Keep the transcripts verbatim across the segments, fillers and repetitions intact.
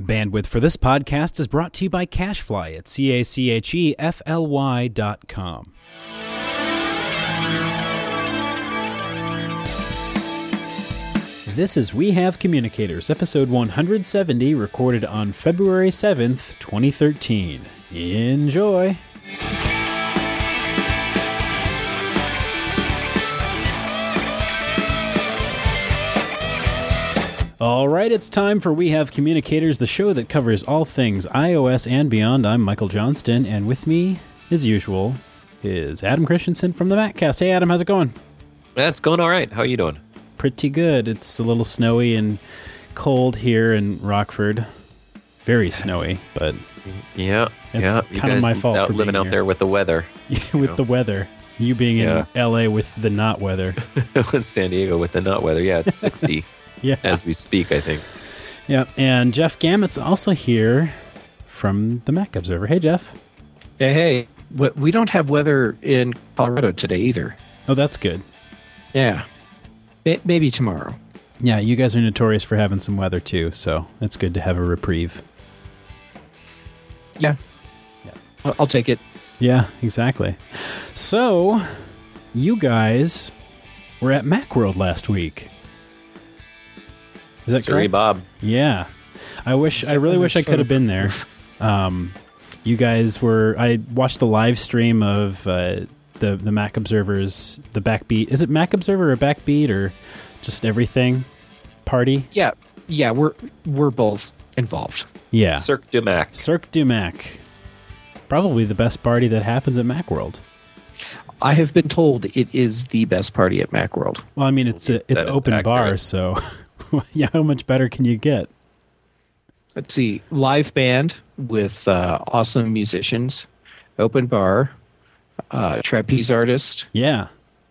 Bandwidth for this podcast is brought to you by CacheFly at C A C H E F L Y dot com. This is We Have Communicators, episode one hundred seventy, recorded on February seventh, twenty thirteen. Enjoy! All right, it's time for We Have Communicators, the show that covers all things iOS and beyond. I'm Michael Johnston, and with me, as usual, is Adam Christensen from the MacCast. Hey, Adam, how's it going? Yeah, it's going all right. How are you doing? Pretty good. It's a little snowy and cold here in Rockford. Very snowy, but yeah, it's yeah. kind of my fault out for living being out here. there with the weather. with know? the weather. You being Yeah. in L A with the not weather. With San Diego with the not weather. Yeah, it's sixty Yeah. as we speak, I think. Yeah, and Jeff Gammett's also here from the Mac Observer. Hey, Jeff. Hey, hey. We- We don't have weather in Colorado today either. Oh, that's good. Yeah. May- Maybe tomorrow. Yeah, you guys are notorious for having some weather too, so it's good to have a reprieve. Yeah. Yeah. I'll, I'll take it. Yeah, exactly. So, you guys were at Macworld last week. Is that Sorry, correct? Bob. Yeah. I wish, I really wish I could have been there. Um, you guys were, I watched the live stream of uh, the, the Mac Observers, the Backbeat. Is it Mac Observer or Backbeat or just everything party? Yeah. Yeah, we're we're both involved. Yeah. Cirque du Mac. Cirque du Mac. Probably the best party that happens at Macworld. I have been told it is the best party at Macworld. Well, I mean, it's a, it's That is open bar, accurate. so yeah, how much better can you get? Let's see. Live band with uh, awesome musicians, open bar, uh, trapeze artist. Yeah,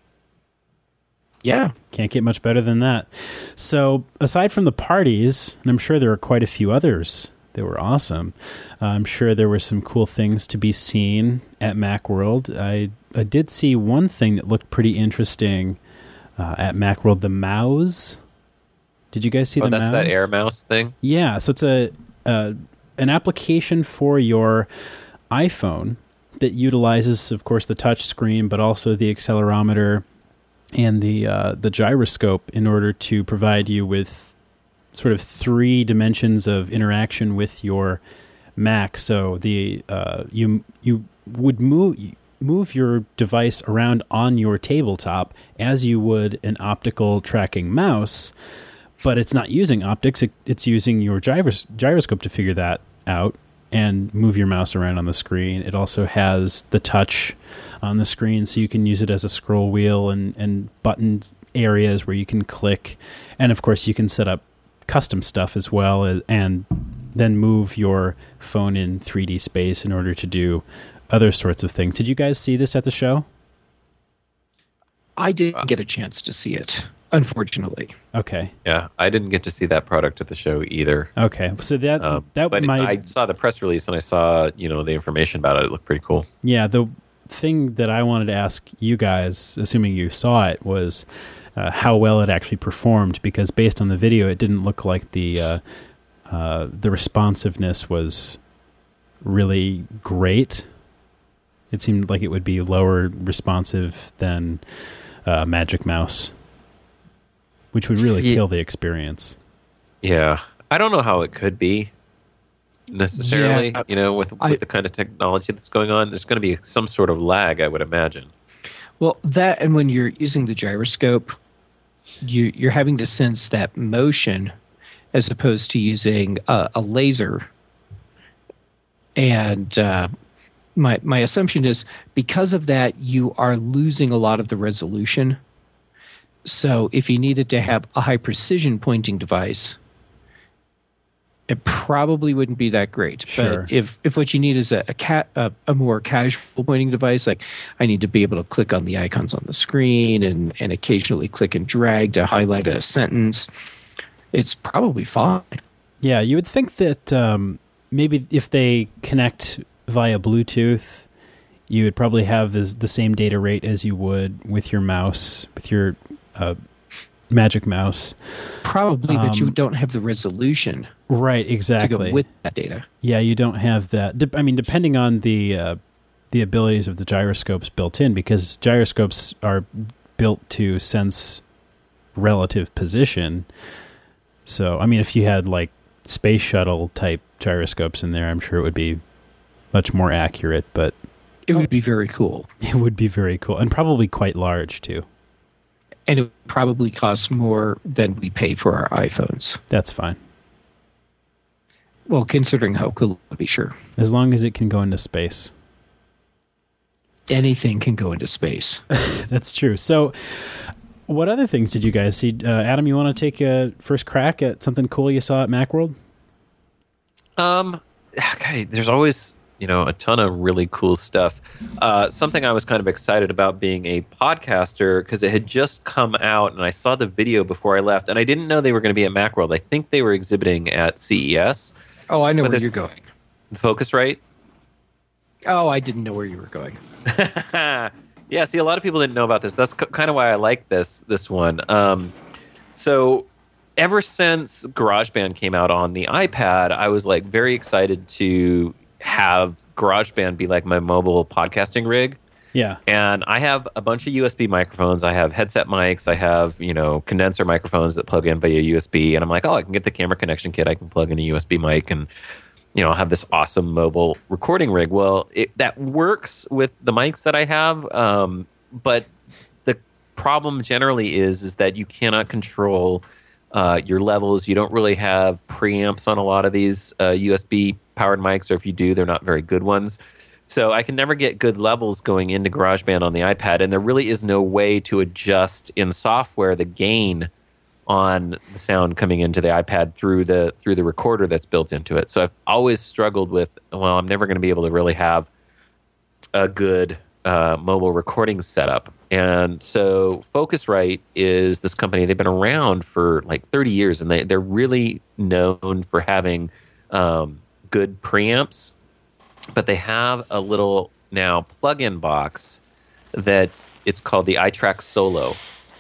Yeah. can't get much better than that. So, aside from the parties, and I'm sure there were quite a few others that were awesome, uh, I'm sure there were some cool things to be seen at Macworld. I, I did see one thing that looked pretty interesting uh, at Macworld, the mouse. Did you guys see Oh, the that's mouse? that Air Mouse thing? Yeah, so it's a uh, an application for your iPhone that utilizes, of course, the touch screen, but also the accelerometer and the uh, the gyroscope in order to provide you with sort of three dimensions of interaction with your Mac. So the uh, you you would move move your device around on your tabletop as you would an optical tracking mouse. But it's not using optics. It, it's using your gyros, gyroscope to figure that out and move your mouse around on the screen. It also has the touch on the screen, so you can use it as a scroll wheel and, and button areas where you can click. And, of course, you can set up custom stuff as well and then move your phone in three D space in order to do other sorts of things. Did you guys see this at the show? I didn't get a chance to see it, unfortunately. Okay. Yeah, I didn't get to see that product at the show either. Okay. So that Um, that but might I saw the press release and I saw, you know, the information about it. It looked pretty cool. Yeah, the thing that I wanted to ask you guys, assuming you saw it, was uh, how well it actually performed, because based on the video, it didn't look like the uh, uh, the responsiveness was really great. It seemed like it would be lower responsive than uh, Magic Mouse, which would really Ye- kill the experience. Yeah. I don't know how it could be necessarily, Yeah, you know, with, with I- the kind of technology that's going on. There's going to be some sort of lag, I would imagine. Well, that and when you're using the gyroscope, you, you're having to sense that motion as opposed to using a, a laser. And uh, my my assumption is because of that, you are losing a lot of the resolution. So if you needed to have a high precision pointing device, it probably wouldn't be that great. Sure. But if, if what you need is a a, cat, a a more casual pointing device, like I need to be able to click on the icons on the screen and, and occasionally click and drag to highlight a sentence, it's probably fine. Yeah, you would think that um, maybe if they connect via Bluetooth, you would probably have this, the same data rate as you would with your mouse, with your uh, Magic Mouse. Probably, but you Um, don't have the resolution. Right, to exactly. go with that data. Yeah, you don't have that. Dep- I mean, depending on the uh, the abilities of the gyroscopes built in, because gyroscopes are built to sense relative position. So, I mean, if you had like space shuttle type gyroscopes in there, I'm sure it would be much more accurate, but It would be very cool. it would be very cool and probably quite large too. And it would probably cost more than we pay for our iPhones. That's fine. Well, considering how cool it would be, sure. As long as it can go into space. Anything can go into space. That's true. So, what other things did you guys see? Uh, Adam, you want to take a first crack at something cool you saw at Macworld? Um, okay, there's always, you know, a ton of really cool stuff. Uh, something I was kind of excited about being a podcaster, because it had just come out, and I saw the video before I left, and I didn't know they were going to be at Macworld. I think they were exhibiting at C E S. Oh, I know But where there's- you're going. Focusrite. Oh, I didn't know where you were going. Yeah, see, a lot of people didn't know about this. That's c- kind of why I like this this one. Um, so, ever since GarageBand came out on the iPad, I was like very excited to have GarageBand be like my mobile podcasting rig. Yeah. And I have a bunch of U S B microphones. I have headset mics. I have, you know, condenser microphones that plug in via U S B. And I'm like, oh, I can get the camera connection kit. I can plug in a U S B mic and, you know, have this awesome mobile recording rig. Well, it, that works with the mics that I have. Um, but the problem generally is, is that you cannot control uh, your levels. You don't really have preamps on a lot of these uh, U S B powered mics, or if you do, they're not very good ones. So I can never get good levels going into GarageBand on the iPad, and there really is no way to adjust in software the gain on the sound coming into the iPad through the through the recorder that's built into it. So I've always struggled with, well, I'm never going to be able to really have a good uh, mobile recording setup. And so Focusrite is this company. They've been around for like thirty years, and they, they're really known for having um, good preamps. But they have a little now plug-in box that it's called the iTrack Solo.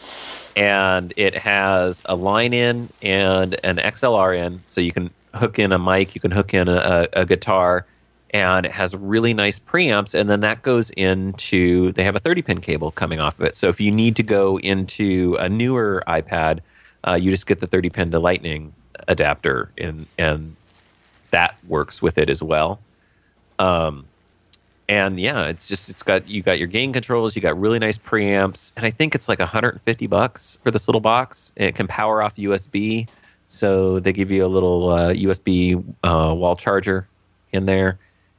And it has a line in and an X L R in, so you can hook in a mic, you can hook in a, a guitar, and it has really nice preamps, and then that goes into, they have a thirty pin cable coming off of it. So if you need to go into a newer iPad, uh, you just get the thirty pin to Lightning adapter, and, and that works with it as well. Um, and yeah, it's just, it's got, you got your gain controls, you got really nice preamps, and I think it's like one hundred fifty bucks for this little box. And it can power off U S B. So they give you a little uh, U S B uh, wall charger in there.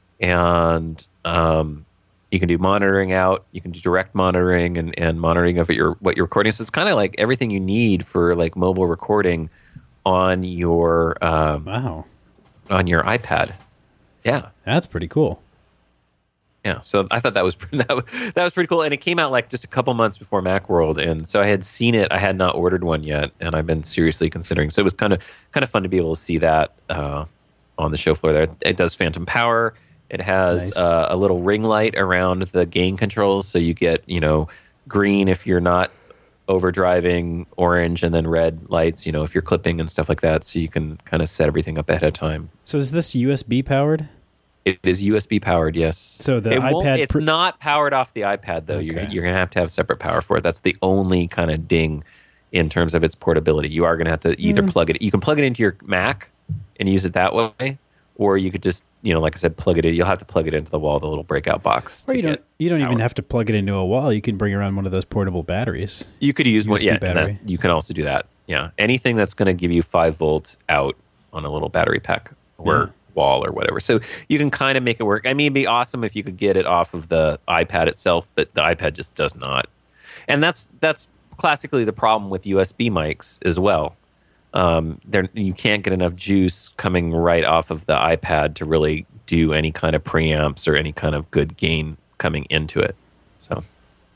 And um, you can do monitoring out, you can do direct monitoring and, and monitoring of your, what you're recording. So it's kind of like everything you need for like mobile recording on your, um, Wow. on your iPad. Yeah. That's pretty cool. Yeah, so I thought that was that was, that was pretty cool, and it came out like just a couple months before Macworld, and so I had seen it. I had not ordered one yet, and I've been seriously considering. So it was kind of kind of fun to be able to see that uh, on the show floor there. It does phantom power. It has Nice. uh, a little ring light around the gain controls, so you get, you know, green if you're not overdriving, orange, and then red lights, you know, if you're clipping and stuff like that. So you can kind of set everything up ahead of time. So is this U S B powered? It is U S B powered, yes. So the it won't- iPad it's pr- not powered off the iPad, though. You're, Okay. you're going to have to have separate power for it. That's the only kind of ding in terms of its portability. You are going to have to either Mm. plug it. You can plug it into your Mac and use it that way, or you could just, you know, like I said, plug it in. You'll have to plug it into the wall, the little breakout box. Or to you don't get you don't even power. have to plug it into a wall. You can bring around one of those portable batteries. You could use one, U S B yeah. and that- battery. you can also do that. Yeah, anything that's going to give you five volts out on a little battery pack or Yeah. wall or whatever. So you can kind of make it work. I mean, it'd be awesome if you could get it off of the iPad itself, but the iPad just does not. And that's that's classically the problem with U S B mics as well. Um, there you can't get enough juice coming right off of the iPad to really do any kind of preamps or any kind of good gain coming into it. So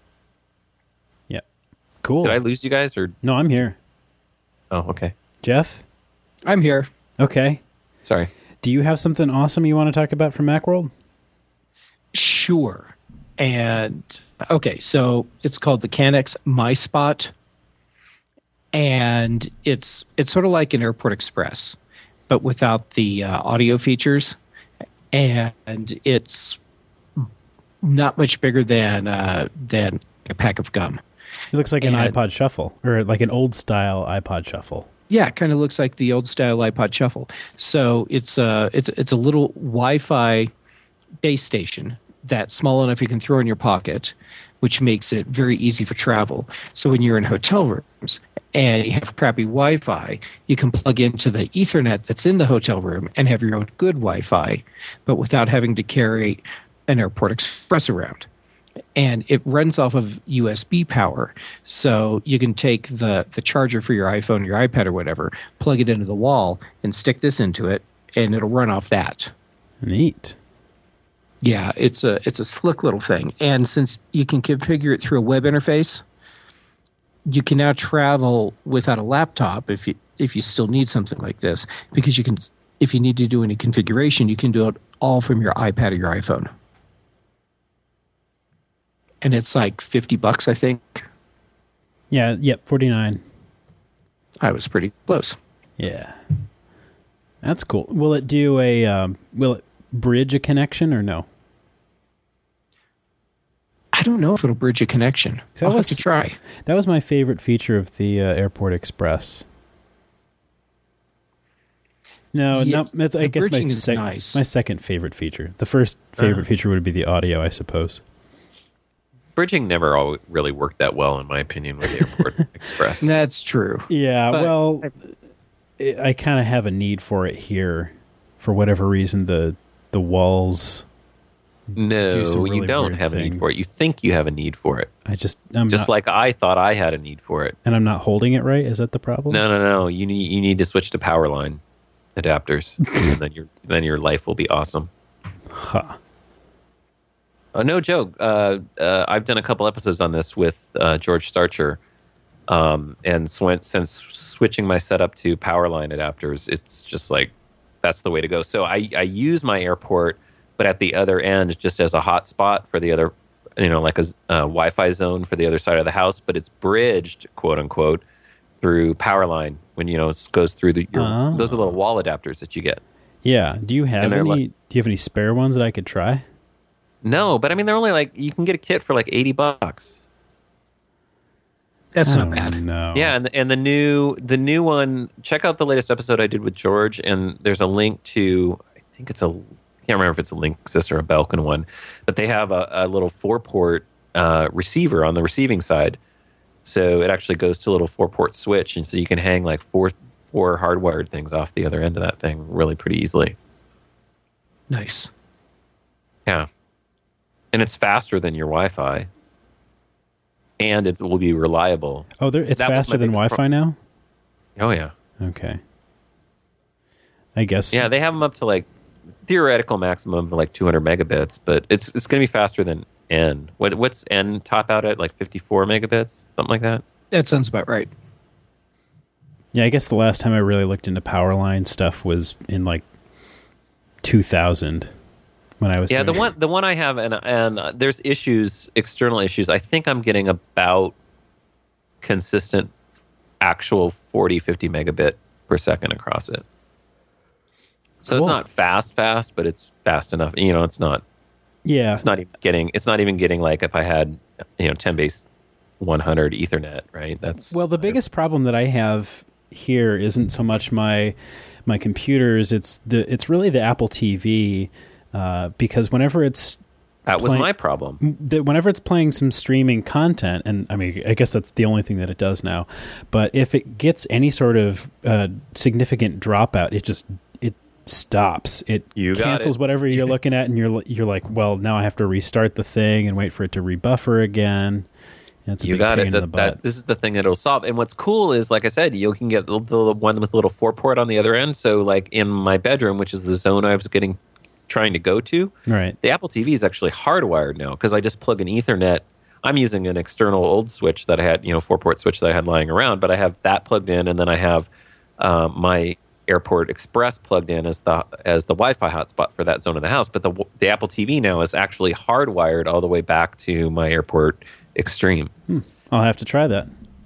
Yeah. Cool. did I lose you guys or? No, I'm here. Oh, okay. Jeff? I'm here. Okay. Sorry. Do you have something awesome you want to talk about from Macworld? Sure. And okay, so it's called the Canex MySpot, and it's it's sort of like an Airport Express. but without the uh, audio features, and it's not much bigger than uh, than a pack of gum. It looks like an And- iPod Shuffle, or like an old style iPod Shuffle. Yeah, it kind of looks like the old style iPod Shuffle. So it's a it's it's a little Wi-Fi base station that's small enough you can throw in your pocket, which makes it very easy for travel. So when you're in hotel rooms and you have crappy Wi-Fi, you can plug into the Ethernet that's in the hotel room and have your own good Wi-Fi, but without having to carry an Airport Express around. And it runs off of U S B power. So you can take the, the charger for your iPhone, your iPad, or whatever, plug it into the wall, and stick this into it, and it'll run off that. Neat. Yeah, it's a it's a slick little thing. And since you can configure it through a web interface, you can now travel without a laptop if you if you still need something like this, because you can, if you need to do any configuration, you can do it all from your iPad or your iPhone. And it's like fifty bucks, I think. Yeah, yep, forty-nine. I was pretty close. Yeah. That's cool. Will it do a, um, will it bridge a connection or no? I don't know if it'll bridge a connection. that I'll was- have to try. That was my favorite feature of the uh, Airport Express. No, Yeah, no, that's, I the guess my, bridging is sec- nice. my second favorite feature. The first favorite Uh. feature would be the audio, I suppose. Bridging never all really worked that well, in my opinion, with the Airport Express. That's true. Yeah, But- well, I, I kind of have a need for it here. For whatever reason, the the walls, No, do some really you don't weird have a need for it. things. You think you have a need for it. I just, I'm Just not, like I thought I had a need for it. and I'm not holding it right. Is that the problem? No, no, no. You need you need to switch to power line adapters, and then your then your life will be awesome. Huh. Uh, no joke. Uh, uh, I've done a couple episodes on this with uh, George Starcher, um, and sw- since switching my setup to power line adapters, it's just like that's the way to go. So I, I use my airport, but at the other end, just as a hotspot for the other, you know, like a uh, Wi-Fi zone for the other side of the house, but it's bridged, quote unquote, through power line when you know it goes through the your, Oh. those are little wall adapters that you get. Yeah. Do you have And they're any? like- do you have any spare ones that I could try? No, but I mean they're only like you can get a kit for like eighty bucks. That's Oh, not bad. No. Yeah, and and the new the new one. Check out the latest episode I did with George, and there's a link to. I think it's a. I can't remember if it's a Linksys or a Belkin one, but they have a, a little four port uh, receiver on the receiving side, so it actually goes to a little four port switch, and so you can hang like four four hardwired things off the other end of that thing really pretty easily. Nice. Yeah, and it's faster than your Wi-Fi, and it will be reliable. Oh, there, it's That was faster my than biggest Wi-Fi now. Oh yeah. Okay. I guess. Yeah, they have them up to like theoretical maximum of like two hundred megabits, but it's it's going to be faster than N. What what's N top out at like fifty-four megabits, something like that? That sounds about right. Yeah, I guess the last time I really looked into power line stuff was in like two thousand when I was Yeah, the doing- one the one I have and and uh, there's issues, external issues. I think I'm getting about consistent actual forty, fifty megabit per second across it. So Cool. it's not fast fast, but it's fast enough. You know, it's not Yeah. it's not even getting it's not even getting like if I had, you know, ten base one hundred Ethernet, right? That's Well, the biggest problem that I have here isn't so much my my computers. It's the it's really the Apple T V uh, because whenever it's that was play- my problem. the, whenever it's playing some streaming content, and I mean, I guess that's the only thing that it does now. But if it gets any sort of uh, significant dropout, it just it stops. It You got cancels it. whatever you're looking at, and you're you're like, well, now I have to restart the thing and wait for it to rebuffer again. And it's a You big got pain it. in the That, butt. that this is the thing that it'll solve. And what's cool is, like I said, you can get the, the one with the little four port on the other end. So, like in my bedroom, which is the zone I was getting trying to go to, Right. the Apple T V is actually hardwired now because I just plug an Ethernet. I'm using an external old switch that I had, you know, four port switch that I had lying around, but I have that plugged in, and then I have uh, my Airport Express plugged in as the as the Wi-Fi hotspot for that zone of the house. But the the Apple T V now is actually hardwired all the way back to my Airport Extreme. I'll have to try that.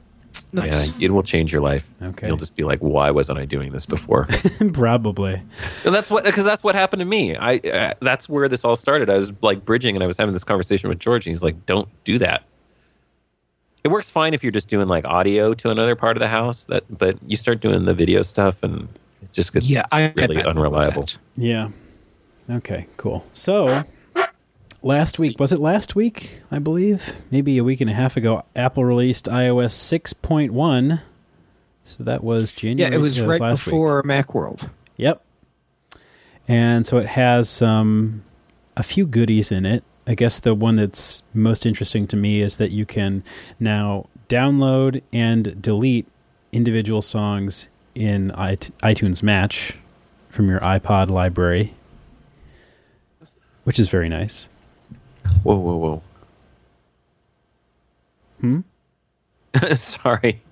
Nice. Yeah, it will change your life. Okay. You'll just be like, why wasn't I doing this before? Probably. And that's what, because that's what happened to me. I uh, that's where this all started. I was like bridging, and I was having this conversation with George, and he's like, "Don't do that." It works fine if you're just doing like audio to another part of the house. That, but you start doing the video stuff, and it just gets Yeah, I really had unreliable. that. Yeah. Okay, cool. So, last week, was it last week, I believe? Maybe a week and a half ago, Apple released iOS six point one. So that was January. Yeah, it was that right last before week. Macworld. Yep. And so it has um, a few goodies in it. I guess the one that's most interesting to me is that you can now download and delete individual songs in iTunes Match from your iPod library, which is very nice. Whoa, whoa, whoa. Hmm? Sorry.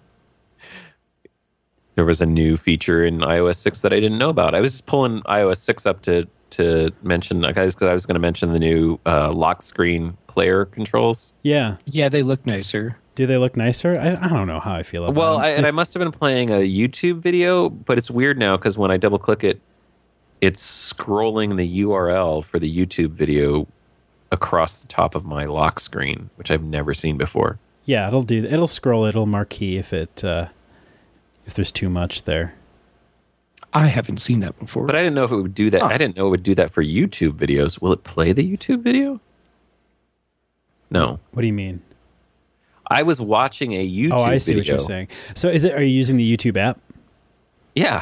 There was a new feature in iOS six that I didn't know about. I was just pulling iOS six up to to mention, guys, because I was going to mention the new uh, lock screen player controls. Yeah. Yeah, they look nicer. Do they look nicer? I, I don't know how I feel about Well, them. I, and I must have been playing a YouTube video, but it's weird now because when I double click it, it's scrolling the U R L for the YouTube video across the top of my lock screen, which I've never seen before. Yeah, it'll do. It'll scroll. It'll marquee if it uh, if there's too much there. I haven't seen that before. But I didn't know if it would do that. Huh. I didn't know it would do that for YouTube videos. Will it play the YouTube video? No. What do you mean? I was watching a YouTube video. Oh, I see what you're saying. So, is it? Are you using the YouTube app? Yeah.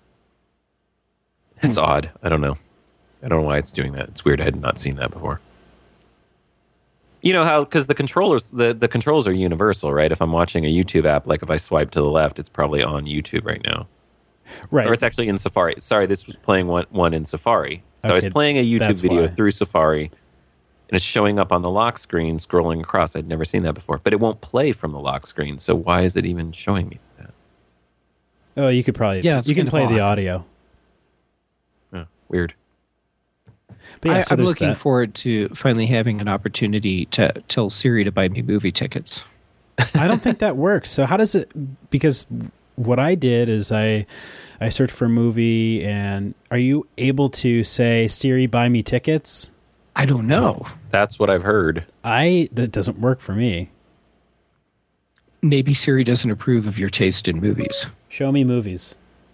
It's odd. I don't know. I don't know why it's doing that. It's weird. I had not seen that before. You know how, because the controllers, the, the controls are universal, right? If I'm watching a YouTube app, like if I swipe to the left, it's probably on YouTube right now. Right. Or it's actually in Safari. Sorry, this was playing one, one in Safari. So I Okay, was playing a YouTube that's video why. through Safari, and it's showing up on the lock screen, scrolling across. I'd never seen that before. But it won't play from the lock screen, so why is it even showing me that? Oh, you could probably. Yeah, it's you can kind of play the odd. audio. Oh, weird. But yeah, I, so I'm there's looking that. forward to finally having an opportunity to tell Siri to buy me movie tickets. I don't think that works. So how does it? Because what I did is I I searched for a movie, and are you able to say, Siri, buy me tickets? I don't know. That's what I've heard. I that doesn't work for me. Maybe Siri doesn't approve of your taste in movies. Show me movies.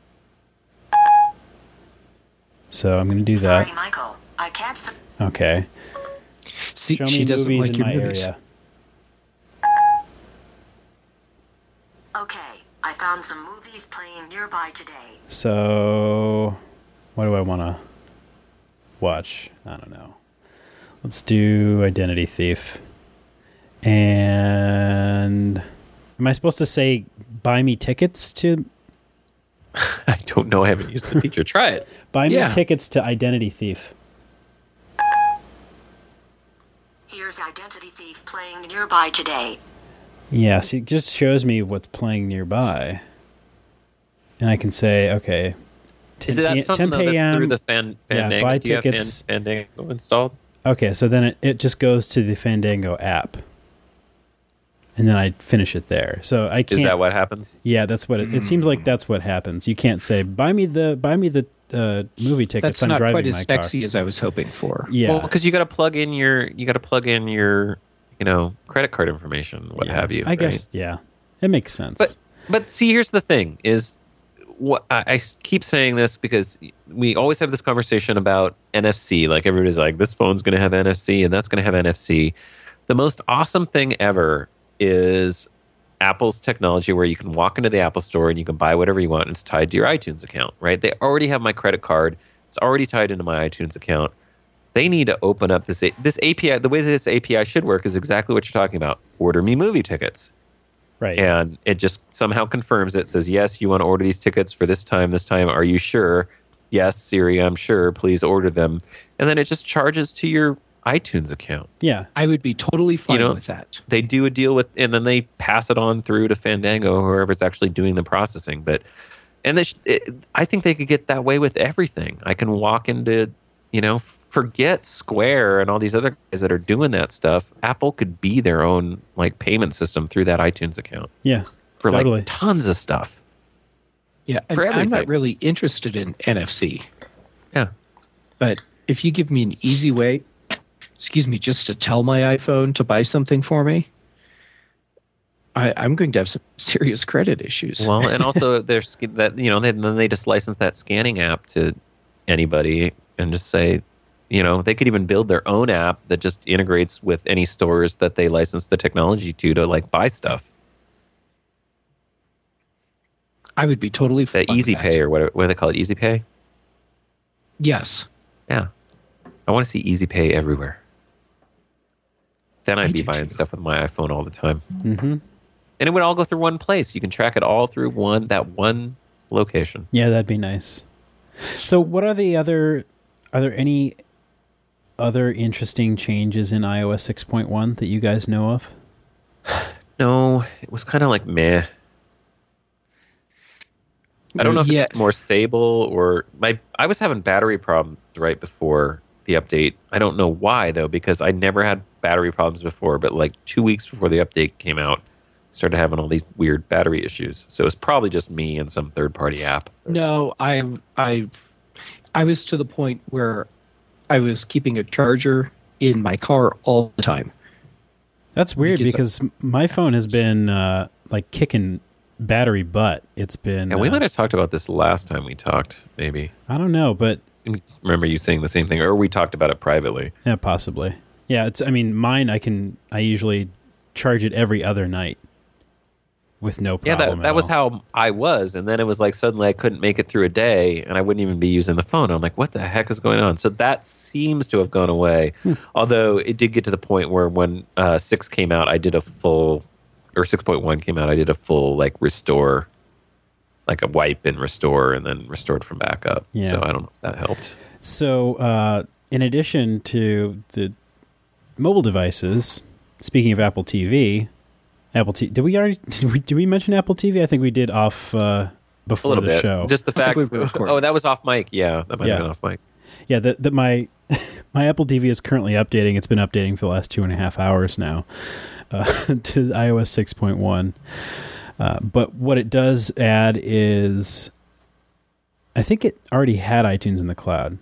So I'm going to do Sorry, that. Michael. I can't. s- Okay. See, Show she me doesn't movies like in your my movies. area. Okay, I found some movies playing nearby today. So what do I want to watch? I don't know. Let's do Identity Thief. And am I supposed to say buy me tickets to I don't know. I haven't used the feature. Try it. buy me Yeah. tickets to Identity Thief? Here's Identity Thief playing nearby today. Yes, it just shows me what's playing nearby. And I can say, okay, Is that something though, that's through the fan, Yeah, Fandango? buy Do you have fan, tickets. Fandango installed? Okay, so then it, it just goes to the Fandango app. And then I finish it there. So I can't. Is that what happens? Yeah, that's what it, it seems like. That's what happens. You can't say buy me the buy me the uh, movie tickets. That's I'm not driving quite my as car. sexy as I was hoping for. Yeah, Well, because you got to plug in your you got to plug in your you know credit card information, what yeah. have you. I right? guess yeah, it makes sense. But but see, here's the thing: is what I, I keep saying this because we always have this conversation about N F C. Like everybody's like, this phone's going to have N F C, and that's going to have N F C. The most awesome thing ever is Apple's technology where you can walk into the Apple store and you can buy whatever you want, and it's tied to your iTunes account, right? They already have my credit card. It's already tied into my iTunes account. They need to open up this A- this A P I. The way that this A P I should work is exactly what you're talking about. Order me movie tickets. right. And it just somehow confirms it. Says, yes, you want to order these tickets for this time, this time. Are you sure? Yes, Siri, I'm sure. Please order them. And then it just charges to your iTunes account. yeah, I would be totally fine know, with that. They do a deal with, and then they pass it on through to Fandango, whoever's actually doing the processing. But, and they sh- it, I think they could get that way with everything. I can walk into, you know, forget Square and all these other guys that are doing that stuff. Apple could be their own like payment system through that iTunes account. yeah. for Totally. like tons of stuff. Yeah, and For I'm everything. not really interested in N F C. Yeah. But if you give me an easy way, excuse me, just to tell my iPhone to buy something for me, I, I'm going to have some serious credit issues. Well, and also there's that, you know, they, then they just license that scanning app to anybody and just say, you know, they could even build their own app that just integrates with any stores that they license the technology to to like buy stuff. I would be totally That fine with Easy that. Pay or what, what do they call it? Easy Pay? Yes. Yeah. I want to see Easy Pay everywhere. Then I'd I be do buying too. stuff with my iPhone all the time. Mm-hmm. And it would all go through one place. You can track it all through one that one location. Yeah, that'd be nice. So, what are the other? Are there any other interesting changes in iOS six point one that you guys know of? No, it was kind of like meh. I don't know if Yeah. it's more stable or my. I was having battery problems right before the update. I don't know why though, because I never had battery problems before. But like two weeks before the update came out, I started having all these weird battery issues. So it's probably just me and some third-party app. No, I I I was to the point where I was keeping a charger in my car all the time. That's weird Because- because my phone has been uh, like kicking battery butt. It's been. And we uh, might have talked about this last time we talked. Maybe I don't know, but I remember you saying the same thing, or we talked about it privately. yeah, possibly. Yeah, it's. I mean, mine. I can. I usually charge it every other night with no Yeah, problem. that, that at was all. how I was. And then it was like suddenly I couldn't make it through a day and I wouldn't even be using the phone. I'm like, what the heck is going on? So that seems to have gone away. Hmm. Although it did get to the point where when uh, six came out, I did a full, or six point one came out, I did a full like restore, like a wipe and restore and then restored from backup. Yeah. So I don't know if that helped. So, uh, in addition to the mobile devices, speaking of Apple T V, Apple T V, did we already did we, did we mention Apple T V? I think we did off uh, A before little the bit. show. Just the I fact. think we were recording. Oh, that was off mic. Yeah, that might Yeah. have been off mic. Yeah, that that my my Apple T V is currently updating. It's been updating for the last two and a half hours now uh, to iOS six point one. Uh, but what it does add is, I think it already had iTunes in the cloud.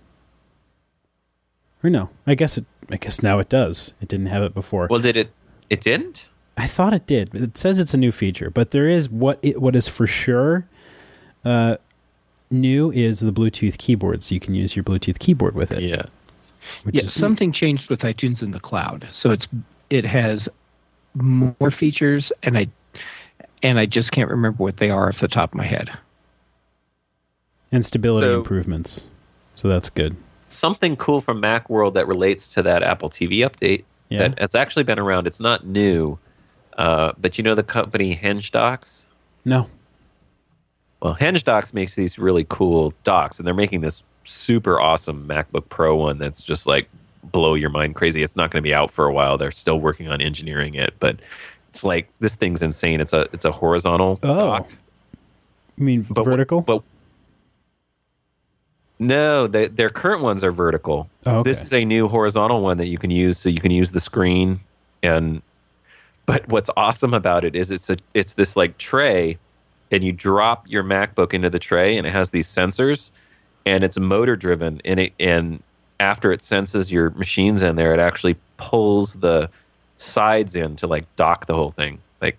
Or no, I guess it. I guess now it does. It didn't have it before. Well, did it? It didn't? I thought it did. It says it's a new feature, but there is what it, what is for sure uh, new is the Bluetooth keyboard, so you can use your Bluetooth keyboard with it. Yeah. Which Yeah, is something changed with iTunes in the cloud, so it's it has more features, and I and I just can't remember what they are off the top of my head. and stability So- improvements. So that's good. Something cool from Macworld that relates to that Apple T V update Yeah. that has actually been around. It's not new, uh, but you know the company HengeDocs? No. Well, HengeDocs makes these really cool docs, and they're making this super awesome MacBook Pro one that's just like blow your mind crazy. It's not going to be out for a while. They're still working on engineering it, but it's like this thing's insane. It's a it's a horizontal Oh. dock. You mean But vertical? But no, they, their current ones are vertical. Oh, okay. This is a new horizontal one that you can use, so you can use the screen. And but what's awesome about it is it's a it's this like tray, and you drop your MacBook into the tray, and it has these sensors, and it's motor driven, and it and after it senses your machines in there, it actually pulls the sides in to like dock the whole thing, like.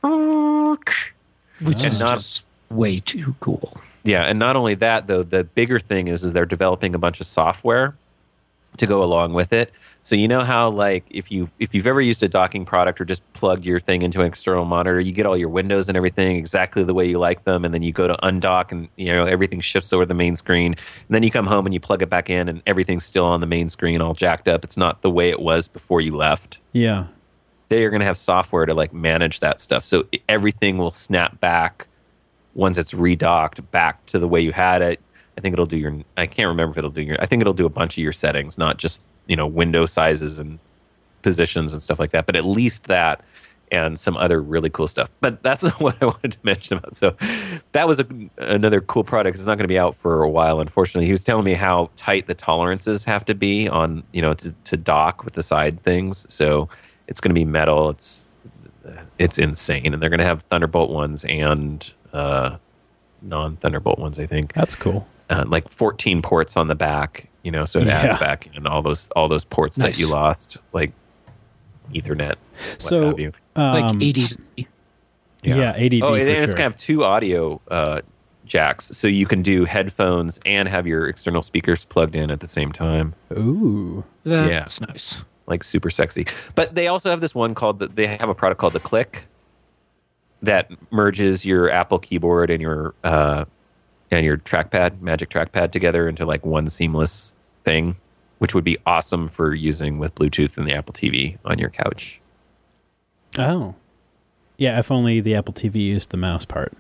Which And is not- just way too cool. Yeah, and not only that, though, the bigger thing is is they're developing a bunch of software to go along with it. So you know how like if you if you've ever used a docking product or just plugged your thing into an external monitor, you get all your windows and everything exactly the way you like them, and then you go to undock and you know everything shifts over the main screen. And then you come home and you plug it back in and everything's still on the main screen all jacked up. It's not the way it was before you left. Yeah. They are going to have software to like manage that stuff. So everything will snap back once it's redocked back to the way you had it. I think it'll do your, I can't remember if it'll do your, I think it'll do a bunch of your settings, not just, you know, window sizes and positions and stuff like that, but at least that and some other really cool stuff. But that's not what I wanted to mention about. So that was a, another cool product. It's not going to be out for a while, unfortunately. He was telling me how tight the tolerances have to be on, you know, to, to dock with the side things. So it's going to be metal. It's it's insane. And they're going to have Thunderbolt ones and uh, non-Thunderbolt ones, I think. That's cool. Uh, like fourteen ports on the back, you know, so it Yeah. adds back in all those all those ports Nice. that you lost, like Ethernet, what So, have you. Like Um, A D. yeah. A D V Oh, and for it's sure. going to have two audio uh, jacks, so you can do headphones and have your external speakers plugged in at the same time. Ooh. That's nice. Like super sexy. But they also have this one called the, they have a product called the Click that merges your Apple keyboard and your uh, and your trackpad, Magic Trackpad together into like one seamless thing, which would be awesome for using with Bluetooth and the Apple T V on your couch. Oh. Yeah, if only the Apple T V used the mouse part.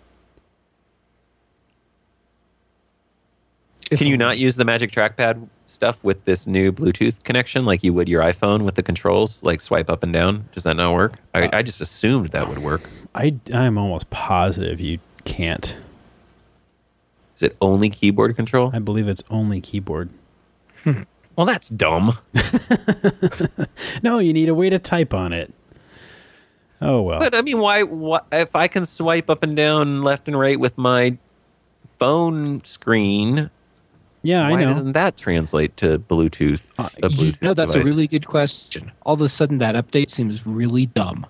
If Can you only. not use the Magic Trackpad stuff with this new Bluetooth connection like you would your iPhone with the controls, like swipe up and down? Does that not work? I, I just assumed that would work. I, I'm almost positive you can't. Is it only keyboard control? I believe it's only keyboard. Well, that's dumb. No, you need a way to type on it. Oh, well. But I mean, why, why? If I can swipe up and down, left and right with my phone screen, yeah, I why know. doesn't that translate to Bluetooth? Uh, a You Bluetooth know, that's device? a really good question. All of a sudden, that update seems really dumb.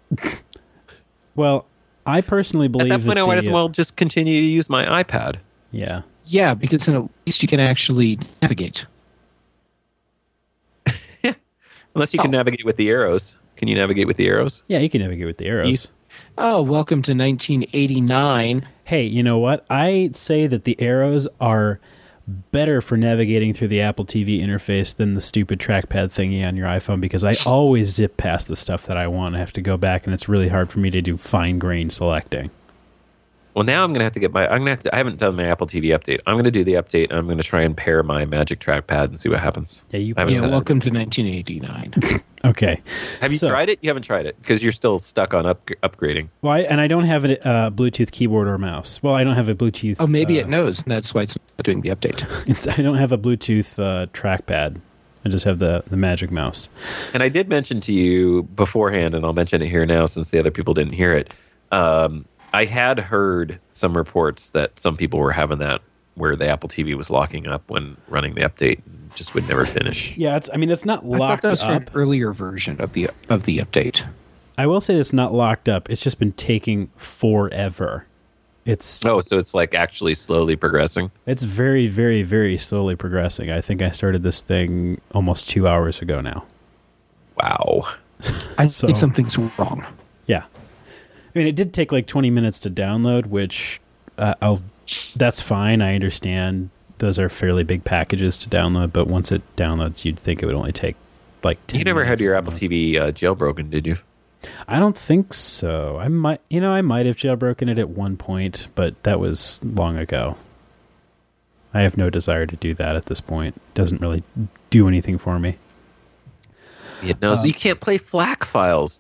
Well, I personally At believe that point, that I might the, as well just continue to use my iPad. Yeah. Yeah, because then at least you can actually navigate. Unless you can Oh. navigate with the arrows. Can you navigate with the arrows? Yeah, you can navigate with the arrows. Yes. Oh, welcome to nineteen eighty-nine. Hey, you know what? I say that the arrows are better for navigating through the Apple T V interface than the stupid trackpad thingy on your iPhone because I always zip past the stuff that I want. I have to go back, and it's really hard for me to do fine-grained selecting. Well, now I'm gonna have to get my. I'm gonna have to. I haven't done my Apple T V update. I'm gonna do the update, and I'm gonna try and pair my Magic Trackpad and see what happens. Yeah, you. I haven't Yeah, tested welcome to nineteen eighty-nine. Okay. Have you So- tried it? You haven't tried it because you're still stuck on up, upgrading. Well, I, and I don't have a uh, Bluetooth keyboard or mouse. Well, I don't have a Bluetooth. Oh, maybe uh, it knows, and that's why it's not doing the update. It's, I don't have a Bluetooth uh, trackpad. I just have the, the Magic Mouse. And I did mention to you beforehand, and I'll mention it here now since the other people didn't hear it. Um, I had heard some reports that some people were having that where the Apple T V was locking up when running the update and just would never finish. Yeah, it's. I mean, it's not I thought locked that was for up. an earlier version of the of the update. I will say it's not locked up. It's just been taking forever. It's Oh, so it's like actually slowly progressing. it's very, very, very slowly progressing. I think I started this thing almost two hours ago now. Wow. I So- think something's wrong. Yeah, I mean, it did take like twenty minutes to download, which uh, I'll. That's fine. I understand those are fairly big packages to download, but once it downloads, you'd think it would only take like. ten You never had minutes your at Apple most. T V uh, jailbroken, did you? I don't think so. I might, you know, I might have jailbroken it at one point, but that was long ago. I have no desire to do that at this point. It doesn't really do anything for me. It knows you can't play FLAC files.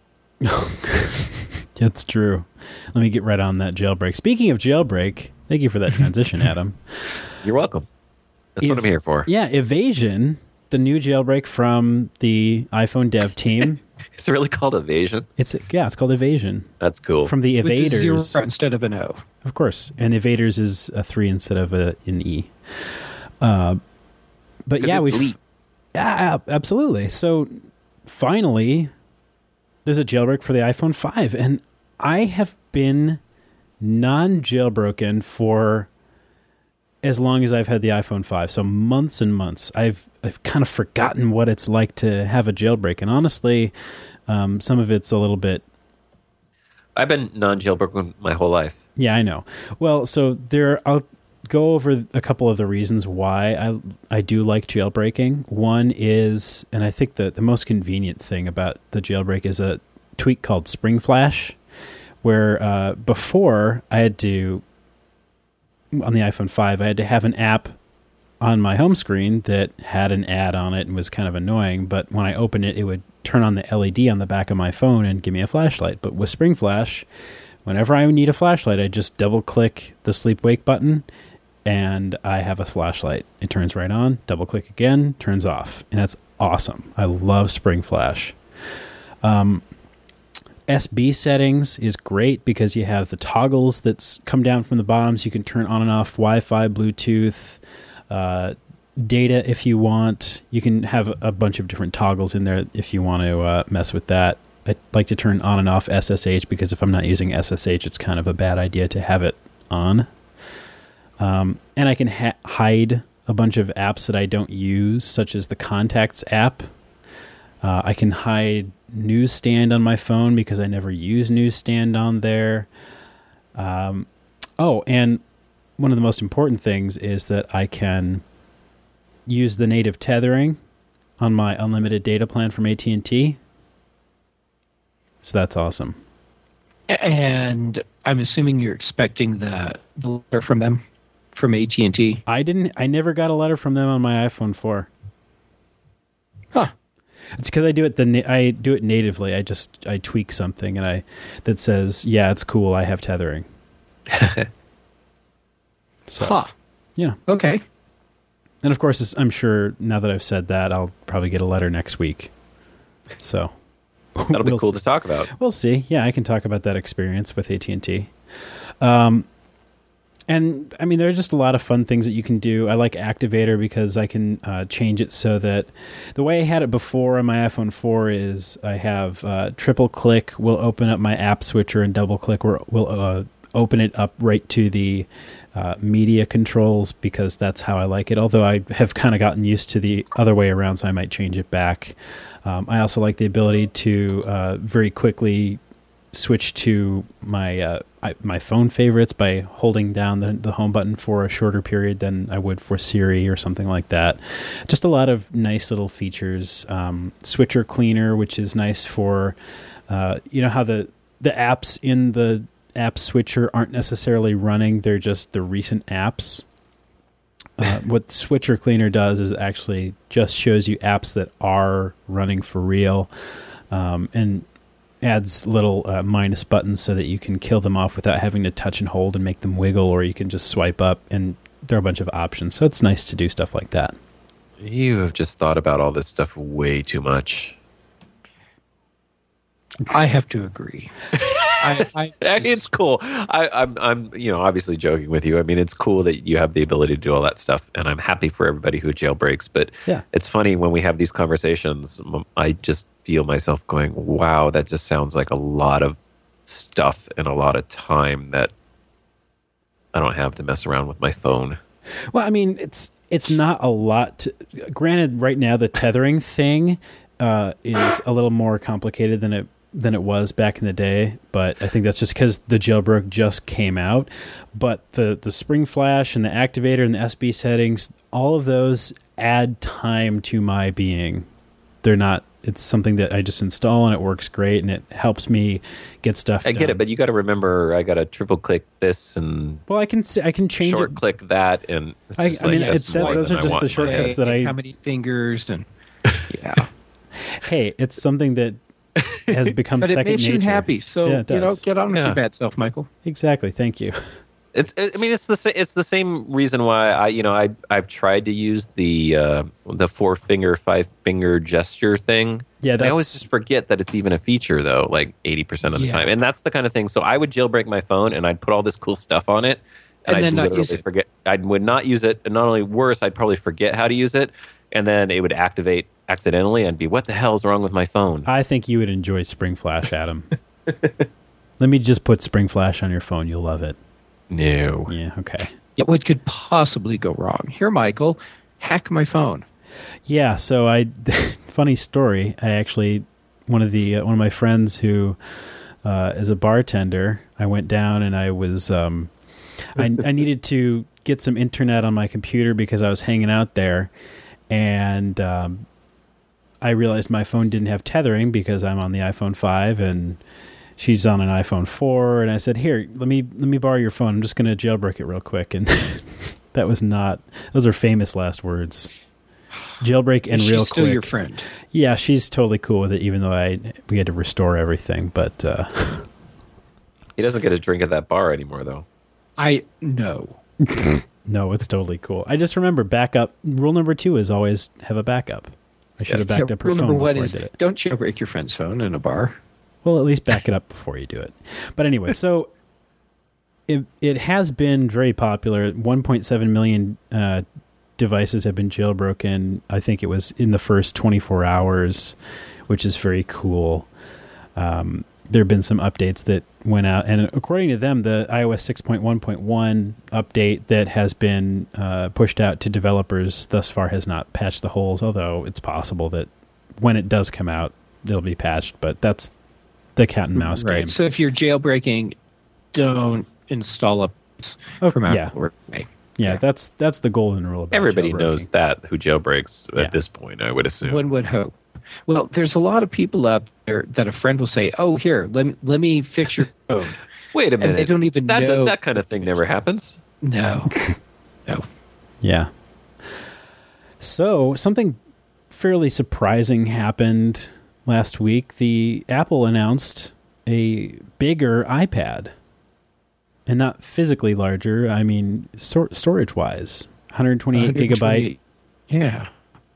That's true. Let me get right on that jailbreak. Speaking of jailbreak, thank you for that transition, Adam. You're welcome. That's what If- I'm here for. Yeah, Evasion, the new jailbreak from the iPhone dev team. Is it really called Evasion? It's yeah, it's called Evasion That's cool. from the With a zero Evaders. instead of an O. Of course, and Evaders is a three instead of a, an E. Uh, but 'Cause yeah, it's we elite. yeah, absolutely. So finally, there's a jailbreak for the iPhone five, and I have been non-jailbroken for as long as I've had the iPhone five, so months and months. I've I've kind of forgotten what it's like to have a jailbreak, and honestly, um, some of it's a little bit. I've been non-jailbroken my whole life. Yeah, I know. Well, so there, I'll go over a couple of the reasons why I I do like jailbreaking. One is, and I think the the most convenient thing about the jailbreak is a tweak called Spring Flash, where uh, before I had to on the iPhone five I had to have an app on my home screen that had an ad on it and was kind of annoying, but when I opened it, it would turn on the L E D on the back of my phone and give me a flashlight. But with Spring Flash, whenever I need a flashlight, I just double click the sleep wake button and I have a flashlight. It turns right on, double click again, turns off. And that's awesome. I love Spring Flash. Um, S B settings is great because you have the toggles that's come down from the bottom, so you can turn on and off Wi-Fi, Bluetooth, uh, data if you want. You can have a bunch of different toggles in there if you want to uh, mess with that. I like to turn on and off S S H because if I'm not using S S H, it's kind of a bad idea to have it on. Um, and I can ha- hide a bunch of apps that I don't use, such as the Contacts app. Uh, I can hide Newsstand on my phone because I never use Newsstand on there. Um, oh, and one of the most important things is that I can use the native tethering on my unlimited data plan from A T and T. So that's awesome. And I'm assuming you're expecting the, the letter from them, from A T and T. I didn't. I never got a letter from them on my iPhone four. Huh. It's because I do it the na- I do it natively. I just I tweak something and I that says, yeah, it's cool. I have tethering. So, huh. Yeah. Okay. And of course, I'm sure now that I've said that, I'll probably get a letter next week. So that'll be we'll cool see. to talk about. We'll see. Yeah, I can talk about that experience with A T and T. Um, and I mean, there are just a lot of fun things that you can do. I like Activator because I can uh, change it so that the way I had it before on my iPhone four is I have uh, triple click will open up my app switcher and double click will, will uh, open it up right to the uh, media controls because that's how I like it. Although I have kind of gotten used to the other way around, so I might change it back. Um, I also like the ability to uh, very quickly switch to my uh, I, my phone favorites by holding down the, the home button for a shorter period than I would for Siri or something like that. Just a lot of nice little features. Um, switcher cleaner, which is nice for, uh, you know how the, the apps in the app switcher aren't necessarily running. They're just the recent apps. Uh, what Switcher Cleaner does is actually just shows you apps that are running for real, um, and adds little uh, minus buttons so that you can kill them off without having to touch and hold and make them wiggle, or you can just swipe up, and there are a bunch of options. So it's nice to do stuff like that. You have just thought about all this stuff way too much. I have to agree. I, I Actually, it's cool. I, I'm, I'm, you know, obviously joking with you. I mean, it's cool that you have the ability to do all that stuff, and I'm happy for everybody who jailbreaks. But yeah, it's funny when we have these conversations. I just feel myself going, "Wow, that just sounds like a lot of stuff and a lot of time that I don't have to mess around with my phone." Well, I mean, it's it's not a lot. To, granted, right now the tethering thing uh, is a little more complicated than it. than it was back in the day, but I think that's just because the jailbreak just came out. But the, the Spring Flash and the Activator and the S B settings, all of those add time to my being. They're not, it's something that I just install and it works great and it helps me get stuff I done. get it, but you got to remember, I got to triple click this and well, I can I can change short it. click that, and it's I, just I like, mean, yeah, it, it's that, more those than are I just want the in my shortcuts head. that I. how many fingers and yeah. Hey, it's something that has become But it second makes nature. you happy, so Yeah, it you know, does. get on with Yeah. your bad self, Michael. Exactly. Thank you. It's. I mean, it's the sa- it's the same reason why I, you know, I I've tried to use the uh, the four finger, five finger gesture thing. Yeah, And I always that's- just forget that it's even a feature, though. Like eighty percent of the Yeah. time, and that's the kind of thing. So I would jailbreak my phone, and I'd put all this cool stuff on it, and, And then I'd not literally use it. forget. I would not use it, and not only worse, I'd probably forget how to use it, and then it would activate accidentally, and be, what the hell's wrong with my phone? I think you would enjoy Spring Flash, Adam. Let me just put Spring Flash on your phone. You'll love it. No. Yeah, okay. Yeah, what could possibly go wrong? Here, Michael, hack my phone. Yeah, so I funny story. I actually one of the uh, one of my friends who uh, is a bartender. I went down and I was um, I, I needed to get some internet on my computer because I was hanging out there, and um, I realized my phone didn't have tethering because I'm on the iPhone five and she's on an iPhone four, and I said, "Here, let me let me borrow your phone. I'm just going to jailbreak it real quick." And that was not; those are famous last words. Jailbreak and She's real still quick. your friend. Yeah, she's totally cool with it, even though I we had to restore everything. But uh, He doesn't get a drink at that bar anymore, though. I know. no, it's totally cool. I just remember backup. Rule number two is always have a backup. I should have Yes. backed Yeah, up her rule phone number one before is I did it. don't jailbreak your friend's phone in a bar. Well, at least back it up before you do it. But anyway, so it it has been very popular. one point seven million uh, devices have been jailbroken. I think it was in the first twenty-four hours, which is very cool. Um, there have been some updates that went out, and according to them, the iOS six point one point one update that has been uh, pushed out to developers thus far has not patched the holes, although it's possible that when it does come out, it'll be patched, but that's the cat and mouse right. game. So if you're jailbreaking, don't install up Oh, from yeah. Apple. Yeah, yeah, that's that's the golden rule. About Everybody jailbreaking. knows that who jailbreaks Yeah. at this point, I would assume. One would hope. Well, there's a lot of people out there that a friend will say, "Oh, here, let me let me fix your phone." Wait a minute. And they don't even that, know. That kind of thing never happens. No, no. Yeah. So something fairly surprising happened last week. The Apple announced a bigger iPad, and not physically larger. I mean, stor- storage-wise, one hundred twenty-eight gigabyte. Yeah,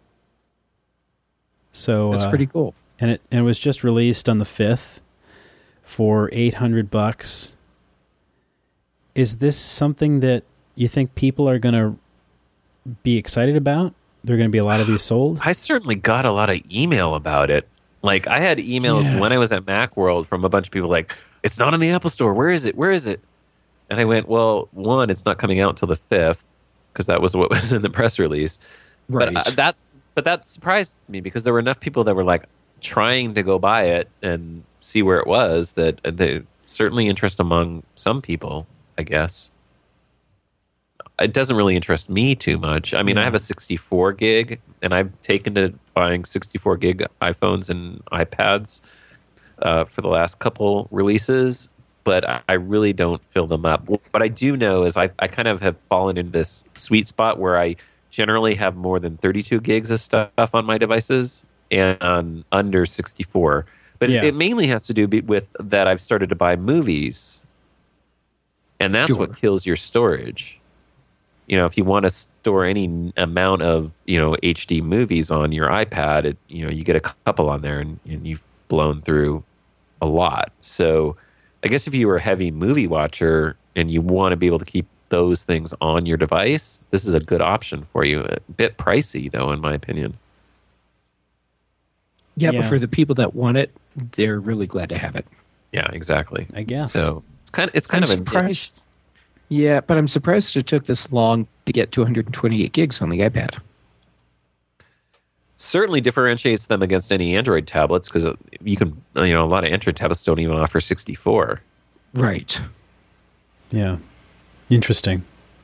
So that's uh, pretty cool. and it and it was just released on the fifth for eight hundred bucks. Is this something that you think people are going to be excited about? There are going to be a lot of these sold? I certainly got a lot of email about it. Like, I had emails Yeah. when I was at Macworld from a bunch of people like, it's not in the Apple Store. Where is it? Where is it? And I went, well, one, it's not coming out until the fifth, because that was what was in the press release. Right. But uh, that's but that surprised me, because there were enough people that were like trying to go buy it and see where it was, that uh, they certainly interest among some people, I guess. It doesn't really interest me too much. I mean, I have a sixty-four gig, and I've taken to buying sixty-four gig iPhones and iPads uh, for the last couple releases, but I, I really don't fill them up. What I do know is I, I kind of have fallen into this sweet spot where I generally have more than thirty-two gigs of stuff on my devices and under sixty-four. But Yeah. it, it mainly has to do be- with that I've started to buy movies, and that's Sure. what kills your storage. You know, if you want to store any amount of, you know, H D movies on your iPad, it, you know, you get a couple on there, and, and you've blown through a lot. So I guess if you were a heavy movie watcher and you want to be able to keep those things on your device, this is a good option for you. A bit pricey, though, in my opinion. Yeah, Yeah. but for the people that want it, they're really glad to have it. Yeah, exactly. I guess. So it's kind of it's kind I'm of a niche. surprised. Yeah, but I'm surprised it took this long to get two hundred twenty-eight gigs on the iPad. Certainly differentiates them against any Android tablets, because you can, you know, a lot of Android tablets don't even offer sixty-four. Right. Yeah. Interesting.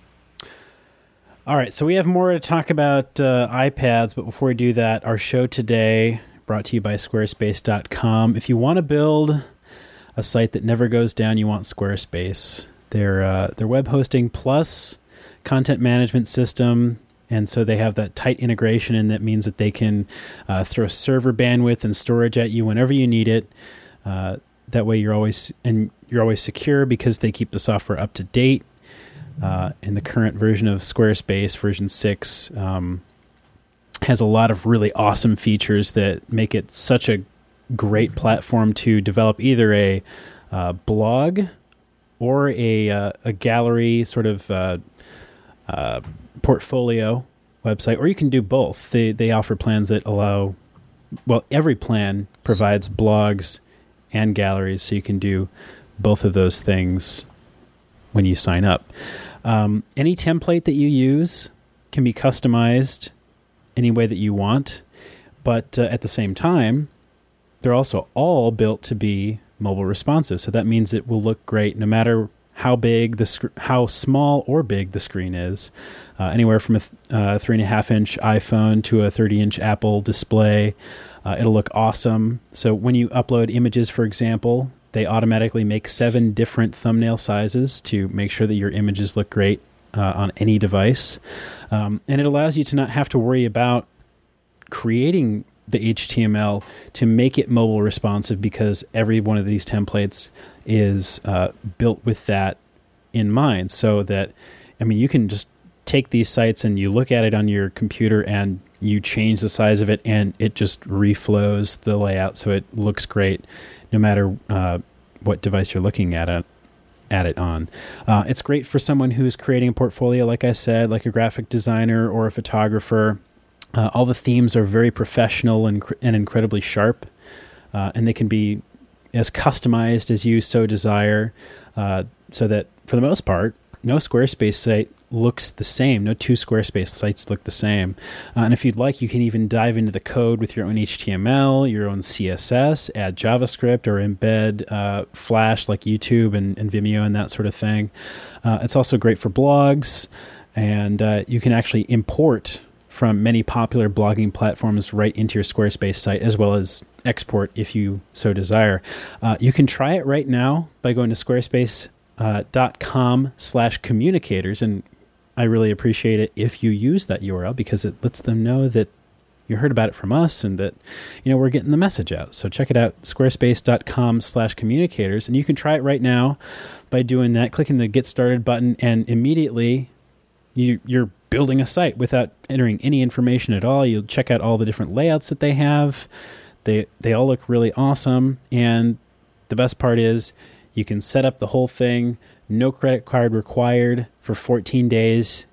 All right, so we have more to talk about uh, iPads, but before we do that, our show today brought to you by squarespace dot com. If you want to build a site that never goes down, you want Squarespace. Their uh, their web hosting plus content management system, and so they have that tight integration, and that means that they can uh, throw server bandwidth and storage at you whenever you need it. Uh, that way, you're always and you're always secure because they keep the software up to date. Uh, and the current version of Squarespace, version six, um, has a lot of really awesome features that make it such a great platform to develop either a uh, blog or a uh, a gallery sort of uh, uh, portfolio website, or you can do both. They they offer plans that allow, well, every plan provides blogs and galleries, so you can do both of those things when you sign up. Um, any template that you use can be customized any way that you want, but uh, at the same time, they're also all built to be mobile responsive. So that means it will look great no matter how big the sc- how small or big the screen is. Uh, anywhere from a th- uh, three and a half inch iPhone to a thirty inch Apple display, uh, it'll look awesome. So when you upload images, for example, they automatically make seven different thumbnail sizes to make sure that your images look great uh, on any device. Um, and it allows you to not have to worry about creating the H T M L to make it mobile responsive, because every one of these templates is uh, built with that in mind. So that, I mean, you can just take these sites and you look at it on your computer and you change the size of it and it just reflows the layout so it looks great no matter uh, what device you're looking at it, at it on. Uh, it's great for someone who's creating a portfolio, like I said, like a graphic designer or a photographer. Uh, all the themes are very professional and, and incredibly sharp, uh, and they can be as customized as you so desire, uh, so that for the most part, no Squarespace site looks the same. No two Squarespace sites look the same. Uh, and if you'd like, you can even dive into the code with your own H T M L, your own C S S, add JavaScript, or embed uh, Flash like YouTube and, and Vimeo and that sort of thing. Uh, it's also great for blogs, and uh, you can actually import from many popular blogging platforms right into your Squarespace site, as well as export if you so desire. Uh, you can try it right now by going to squarespace dot com slash communicators, and I really appreciate it if you use that U R L because it lets them know that you heard about it from us and that, you know, we're getting the message out. So check it out, squarespace dot com slash communicators, and you can try it right now by doing that, clicking the Get Started button, and immediately you, you're building a site without entering any information at all. You'll check out all the different layouts that they have. They they all look really awesome, and the best part is you can set up the whole thing, no credit card required, for fourteen days.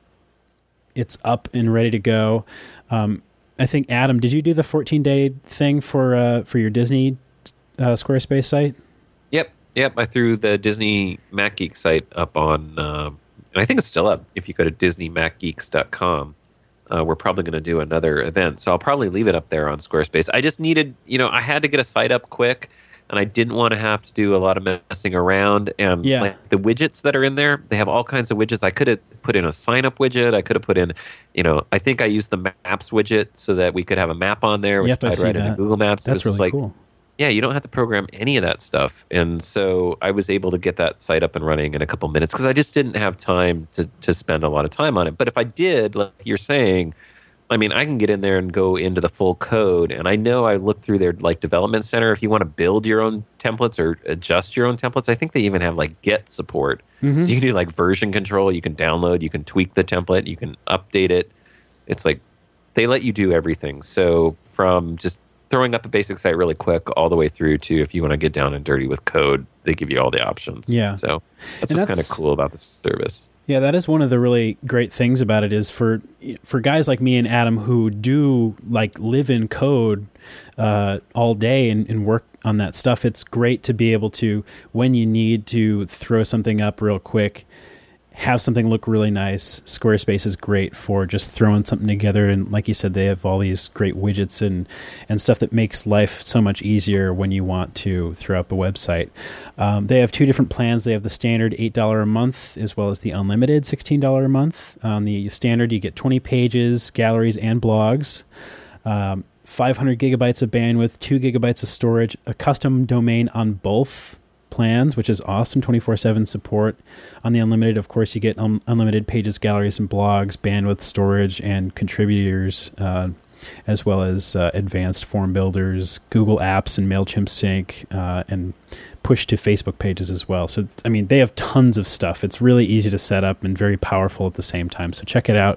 It's up and ready to go. Um, I think, Adam, did you do the fourteen-day thing for uh, for your Disney uh, Squarespace site? Yep, yep. I threw the Disney Mac Geek site up on, um, and I think it's still up. If you go to disney mac geeks dot com, uh, we're probably going to do another event. So I'll probably leave it up there on Squarespace. I just needed, you know, I had to get a site up quick, and I didn't want to have to do a lot of messing around. And yeah. like the widgets that are in there, they have all kinds of widgets. I could have put in a sign-up widget. I could have put in, you know, I think I used the Maps widget so that we could have a map on there, which yep, tied right that. into Google Maps. That's really like, cool. Yeah, you don't have to program any of that stuff. And so I was able to get that site up and running in a couple minutes because I just didn't have time to, to spend a lot of time on it. But if I did, like you're saying, I mean, I can get in there and go into the full code. And I know I looked through their like development center. If you want to build your own templates or adjust your own templates, I think they even have like Git support. Mm-hmm. So you can do like version control. You can download, you can tweak the template, you can update it. It's like they let you do everything. So from just throwing up a basic site really quick all the way through to if you want to get down and dirty with code, they give you all the options. Yeah. So that's and what's that's, kind of cool about the service. Yeah, that is one of the really great things about it is for for guys like me and Adam who do like live in code uh, all day and, and work on that stuff. It's great to be able to, when you need to throw something up real quick, have something look really nice. Squarespace is great for just throwing something together. And like you said, they have all these great widgets and, and stuff that makes life so much easier when you want to throw up a website. Um, they have two different plans. They have the standard eight dollars a month as well as the unlimited sixteen dollars a month. On the standard, you get twenty pages, galleries, and blogs. Um, five hundred gigabytes of bandwidth, two gigabytes of storage, a custom domain on both plans, which is awesome, twenty-four seven support. On the unlimited, of course, you get um, unlimited pages, galleries, and blogs, bandwidth, storage, and contributors, uh, as well as uh, advanced form builders, Google Apps, and MailChimp Sync, uh, and push to Facebook pages as well. So, I mean, they have tons of stuff. It's really easy to set up and very powerful at the same time. So check it out,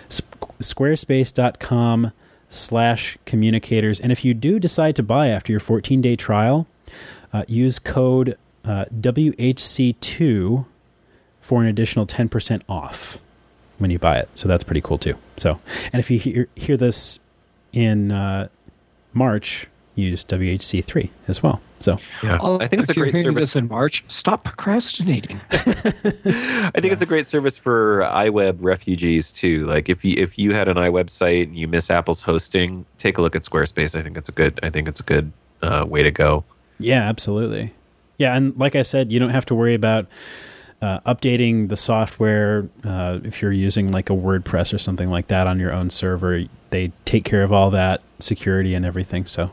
squarespace dot com slash communicators. And if you do decide to buy after your fourteen-day trial, uh, use code Uh, W H C two for an additional ten percent off when you buy it. So that's pretty cool too. So, and if you hear, hear this in uh, March, use W H C three as well. So yeah, oh, I think it's a great hearing service. This in March, stop procrastinating. I think yeah. it's a great service for iWeb refugees too. Like if you if you had an iWeb site and you miss Apple's hosting, take a look at Squarespace. I think it's a good. I think it's a good uh, way to go. Yeah, absolutely. Yeah, and like I said, you don't have to worry about uh, updating the software uh, if you're using like a WordPress or something like that on your own server. They take care of all that security and everything. So,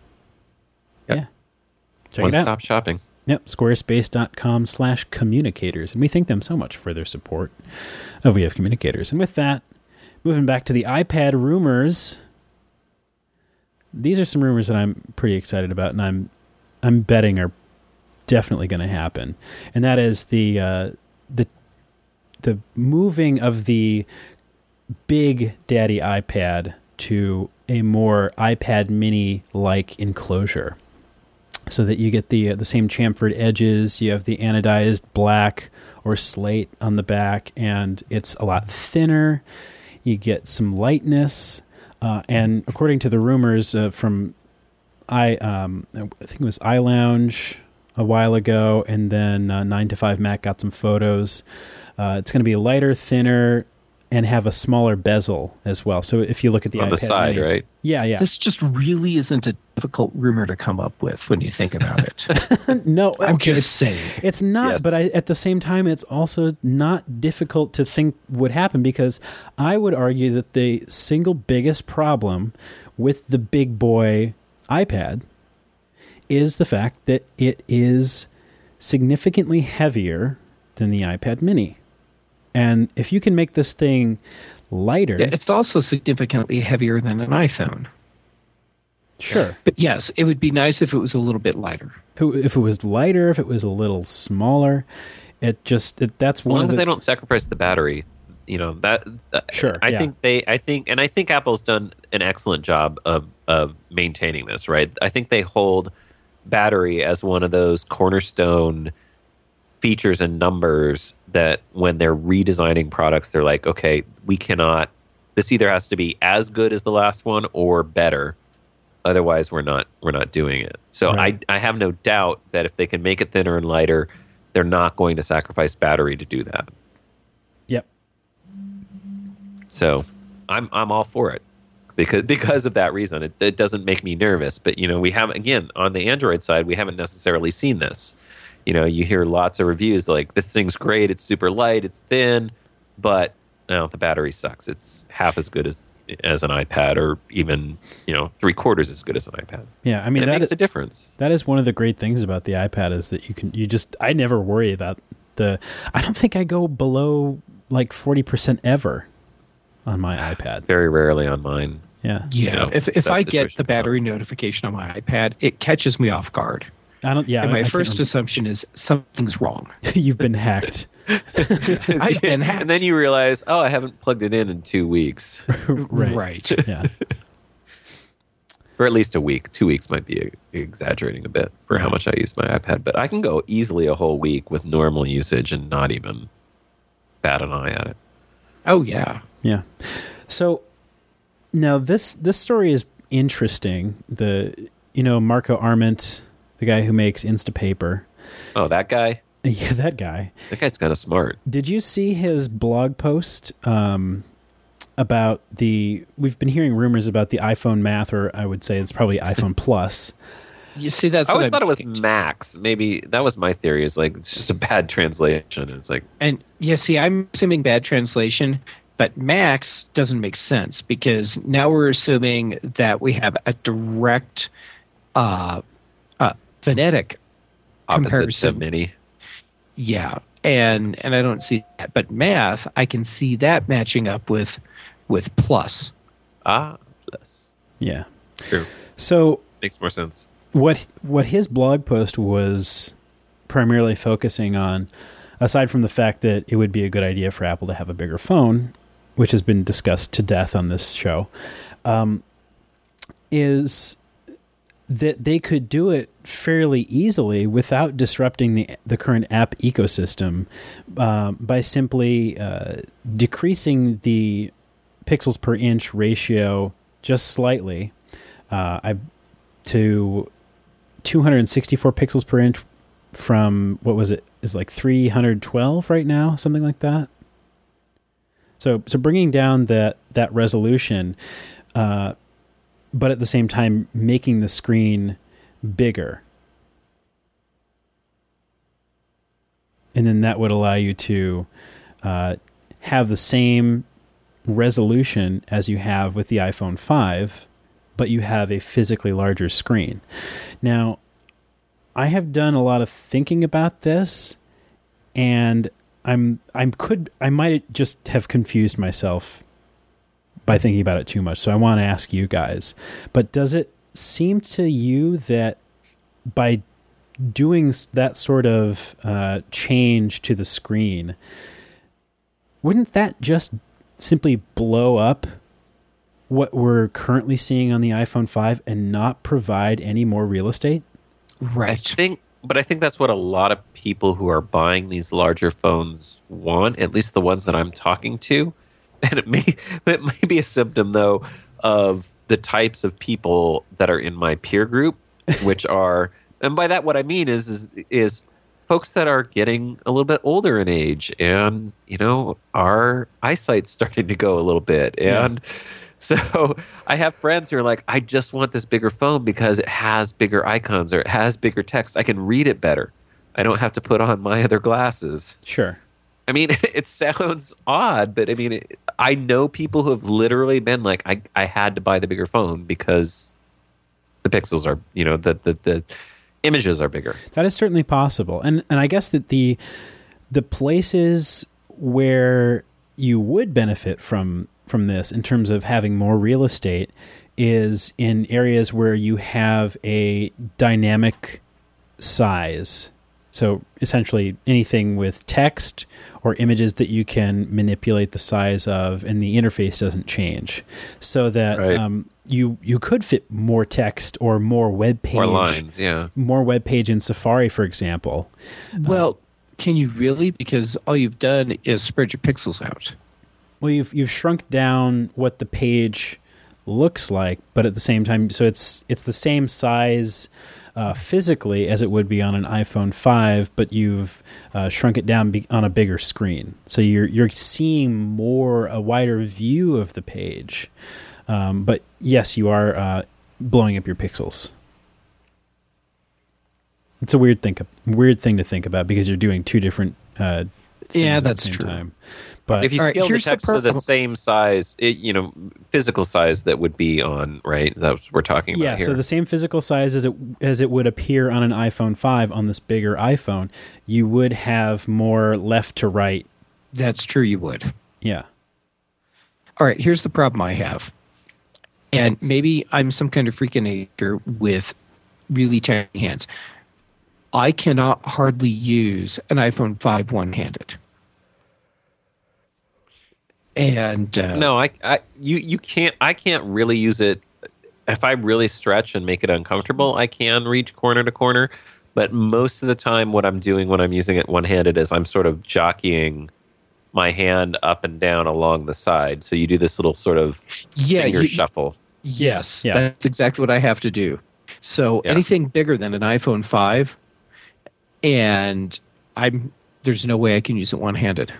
yep. yeah, check One it out. stop shopping. Yep, squarespace dot com slash communicators. And we thank them so much for their support of We Have Communicators. And with that, moving back to the iPad rumors, these are some rumors that I'm pretty excited about, and I'm I'm betting are definitely going to happen, and that is the uh, the the moving of the big daddy iPad to a more iPad mini like enclosure, so that you get the uh, the same chamfered edges. You have the anodized black or slate on the back, and it's a lot thinner. You get some lightness, uh, and according to the rumors uh, from I, um, I think it was iLounge a while ago, and then uh, nine to five Mac got some photos. Uh, it's going to be lighter, thinner, and have a smaller bezel as well. So if you look at the on iPad the side, mini, right? Yeah, yeah. This just really isn't a difficult rumor to come up with when you think about it. No, I'm okay, just it's, saying. It's not, Yes. but I, at the same time, it's also not difficult to think would happen, because I would argue that the single biggest problem with the big boy iPad is the fact that it is significantly heavier than the iPad mini. And if you can make this thing lighter... Yeah, it's also significantly heavier than an iPhone. Sure. But yes, it would be nice if it was a little bit lighter. If it, if it was lighter, if it was a little smaller, it just... It, that's As one long of as the... they don't sacrifice the battery, you know, that, that Sure, I yeah. think they I think and I think Apple's done an excellent job of of maintaining this, right? I think they hold battery as one of those cornerstone features and numbers that when they're redesigning products, they're like, okay, we cannot, this either has to be as good as the last one or better. Otherwise we're not we're not doing it. So Right. I I have no doubt that if they can make it thinner and lighter, they're not going to sacrifice battery to do that. Yep. So I'm I'm all for it because because of that reason. It, it doesn't make me nervous, but you know, we haven't, again, on the Android side, we haven't necessarily seen this. You know, you hear lots of reviews like, this thing's great, it's super light, it's thin, but no, the battery sucks. It's half as good as as an iPad, or even, you know, three quarters as good as an iPad. Yeah, I mean, And it that makes is, a difference. that is one of the great things about the iPad, is that you can, you just, I never worry about the, I don't think I go below like forty percent ever on my iPad. Very rarely on mine. Yeah. Yeah, You know, if it's if that I get situation. the battery notification on my iPad, it catches me off guard. I don't, yeah. and I my don't- I first can't assumption is something's wrong. remember. You've been hacked. I've been hacked. And then you realize, oh, I haven't plugged it in in two weeks. Right. Right. Yeah. Or at least a week. Two weeks might be exaggerating a bit for how much I use my iPad. But I can go easily a whole week with normal usage and not even bat an eye at it. Oh yeah. Yeah. So now this this story is interesting. The you know Marco Arment, the guy who makes Instapaper. Oh, that guy? Yeah, that guy. That guy's kind of smart. Did you see his blog post um, about the? We've been hearing rumors about the iPhone Math, or I would say it's probably iPhone Plus. You see, that's I what always I'm thought it was thinking. Max. Maybe that was my theory. Is like it's just a bad translation. It's like And yeah, see, I'm assuming bad translation, but Max doesn't make sense because now we're assuming that we have a direct uh, uh, phonetic opposite to comparison. Mini. Yeah, and and I don't see that, but Math, I can see that matching up with with Plus. Ah, plus. Yeah. True. So Makes more sense. what what his blog post was primarily focusing on, aside from the fact that it would be a good idea for Apple to have a bigger phone, which has been discussed to death on this show, um, is that they could do it fairly easily without disrupting the the current app ecosystem, um, by simply uh, decreasing the pixels per inch ratio just slightly, uh, I to two hundred sixty-four pixels per inch from, what was it, is like three hundred twelve right now, something like that. So so bringing down that that resolution, uh, but at the same time making the screen bigger. And then that would allow you to uh, have the same resolution as you have with the iPhone five, but you have a physically larger screen. Now, I have done a lot of thinking about this, and I'm I'm could I might just have confused myself by thinking about it too much. So I want to ask you guys, but does it seem to you that by doing s- that sort of uh, change to the screen, wouldn't that just simply blow up what we're currently seeing on the iPhone five and not provide any more real estate? Right. I think, but I think that's what a lot of people who are buying these larger phones want, at least the ones that I'm talking to. And it may, it may be a symptom, though, of the types of people that are in my peer group, which are, and by that what I mean is, is, is folks that are getting a little bit older in age, and, you know, our eyesight's starting to go a little bit. And yeah. So I have friends who are like, I just want this bigger phone because it has bigger icons or it has bigger text. I can read it better. I don't have to put on my other glasses. Sure. I mean, it sounds odd, but I mean, it, I know people who have literally been like, I, I had to buy the bigger phone because the pixels are, you know, the, the, the images are bigger. That is certainly possible. And and I guess that the the places where you would benefit from from this in terms of having more real estate is in areas where you have a dynamic size. So essentially anything with text or images that you can manipulate the size of and the interface doesn't change. So that right. um, you you could fit more text or more web page. More lines, yeah. More web page in Safari, for example. Well, uh, can you really? Because all you've done is spread your pixels out. Well, you've you've shrunk down what the page looks like, but at the same time, so it's it's the same size uh, physically as it would be on an iPhone five, but you've uh, shrunk it down be- on a bigger screen. So you're you're seeing more a wider view of the page. Um, but yes, you are uh, blowing up your pixels. It's a weird think weird thing to think about because you're doing two different. Uh, yeah, at that's the same true. Time. But if you right, scale the here's the text to the problem. same size, it, you know, physical size that would be on, right? That's what we're talking about yeah, here. so the same physical size as it as it would appear on an iPhone five on this bigger iPhone, you would have more left to right. That's true, you would. Yeah. All right, here's the problem I have. And maybe I'm some kind of freakinator with really tiny hands. I cannot hardly use an iPhone five one-handed. And uh, no, I, I, you, you can't. I can't really use it. If I really stretch and make it uncomfortable, I can reach corner to corner. But most of the time, what I'm doing when I'm using it one-handed is I'm sort of jockeying my hand up and down along the side. So you do this little sort of yeah, finger you, shuffle. Yes, yeah. That's exactly what I have to do. So yeah. anything bigger than an iPhone five, and I'm there's no way I can use it one-handed.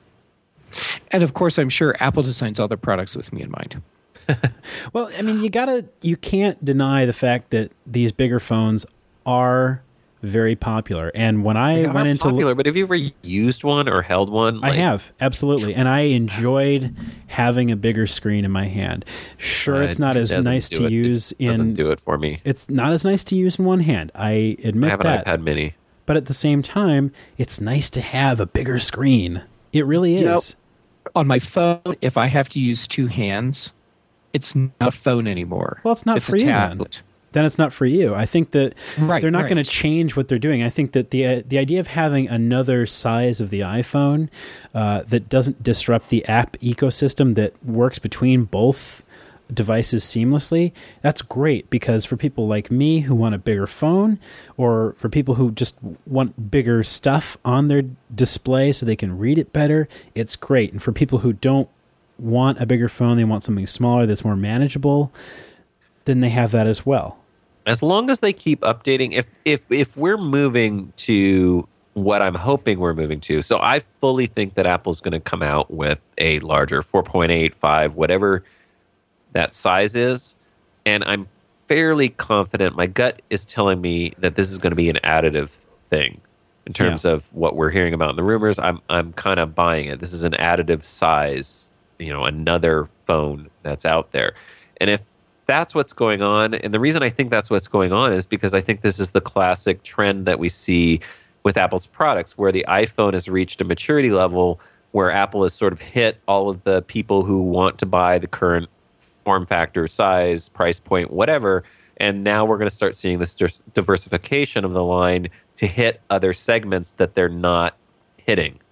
And of course, I'm sure Apple designs all their products with me in mind. Well, I mean, you gotta, you can't deny the fact that these bigger phones are very popular. And when I They went are into popular, but have you ever used one or held one? I Like, have, absolutely. And I enjoyed having a bigger screen in my hand. Sure, uh, it's not it as doesn't nice do to it. use It doesn't in do it for me. It's not as nice to use in one hand. I admit I have that. an iPad Mini. But at the same time, it's nice to have a bigger screen. It really is. You know, on my phone, if I have to use two hands, it's not a phone anymore. Well, it's not it's for a you tablet. then. Then it's not for you. I think that Right, they're not right. going to change what they're doing. I think that the uh, the idea of having another size of the iPhone uh, that doesn't disrupt the app ecosystem that works between both devices seamlessly, that's great, because for people like me who want a bigger phone, or for people who just want bigger stuff on their display so they can read it better, it's great. And for people who don't want a bigger phone, they want something smaller that's more manageable, then they have that as well. As long as they keep updating, if if if we're moving to what I'm hoping we're moving to, so I fully think that Apple's going to come out with a larger four point eight, five, whatever that size is, and I'm fairly confident. My gut is telling me that this is going to be an additive thing in terms Yeah. of what we're hearing about in the rumors. I'm I'm kind of buying it. This is an additive size, you know, another phone that's out there, and if that's what's going on. And the reason I think that's what's going on is because I think this is the classic trend that we see with Apple's products, where the iPhone has reached a maturity level where Apple has sort of hit all of the people who want to buy the current form factor, size, price point, whatever. And now we're going to start seeing this dis- diversification of the line to hit other segments that they're not hitting.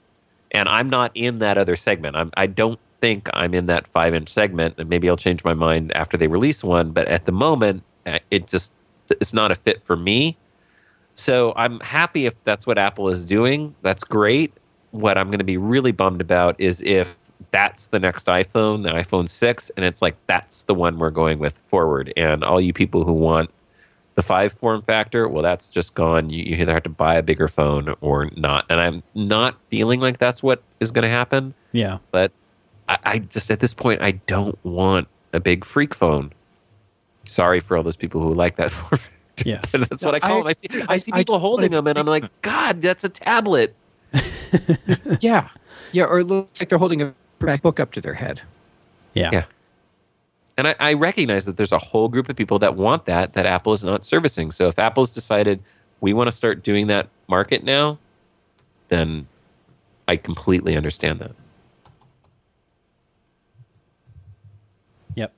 And I'm not in that other segment. I'm, I don't think I'm in that five inch segment, and maybe I'll change my mind after they release one. But at the moment, it just it's not a fit for me. So I'm happy if that's what Apple is doing. That's great. What I'm going to be really bummed about is if that's the next iPhone, the iPhone six, and it's like that's the one we're going with forward. And all you people who want the five form factor, well, that's just gone. You, you either have to buy a bigger phone or not. And I'm not feeling like that's what is going to happen. Yeah. But I, I just, at this point, I don't want a big freak phone. Sorry for all those people who like that form factor. Yeah. But that's No, what I call I- them. I see, I, I- see I people totally holding them, and I'm like, God, that's a tablet. Yeah. Yeah, or it looks like they're holding a MacBook up to their head. Yeah. Yeah. And I, I recognize that there's a whole group of people that want that, that Apple is not servicing. So if Apple's decided we want to start doing that market now, then I completely understand that. Yep.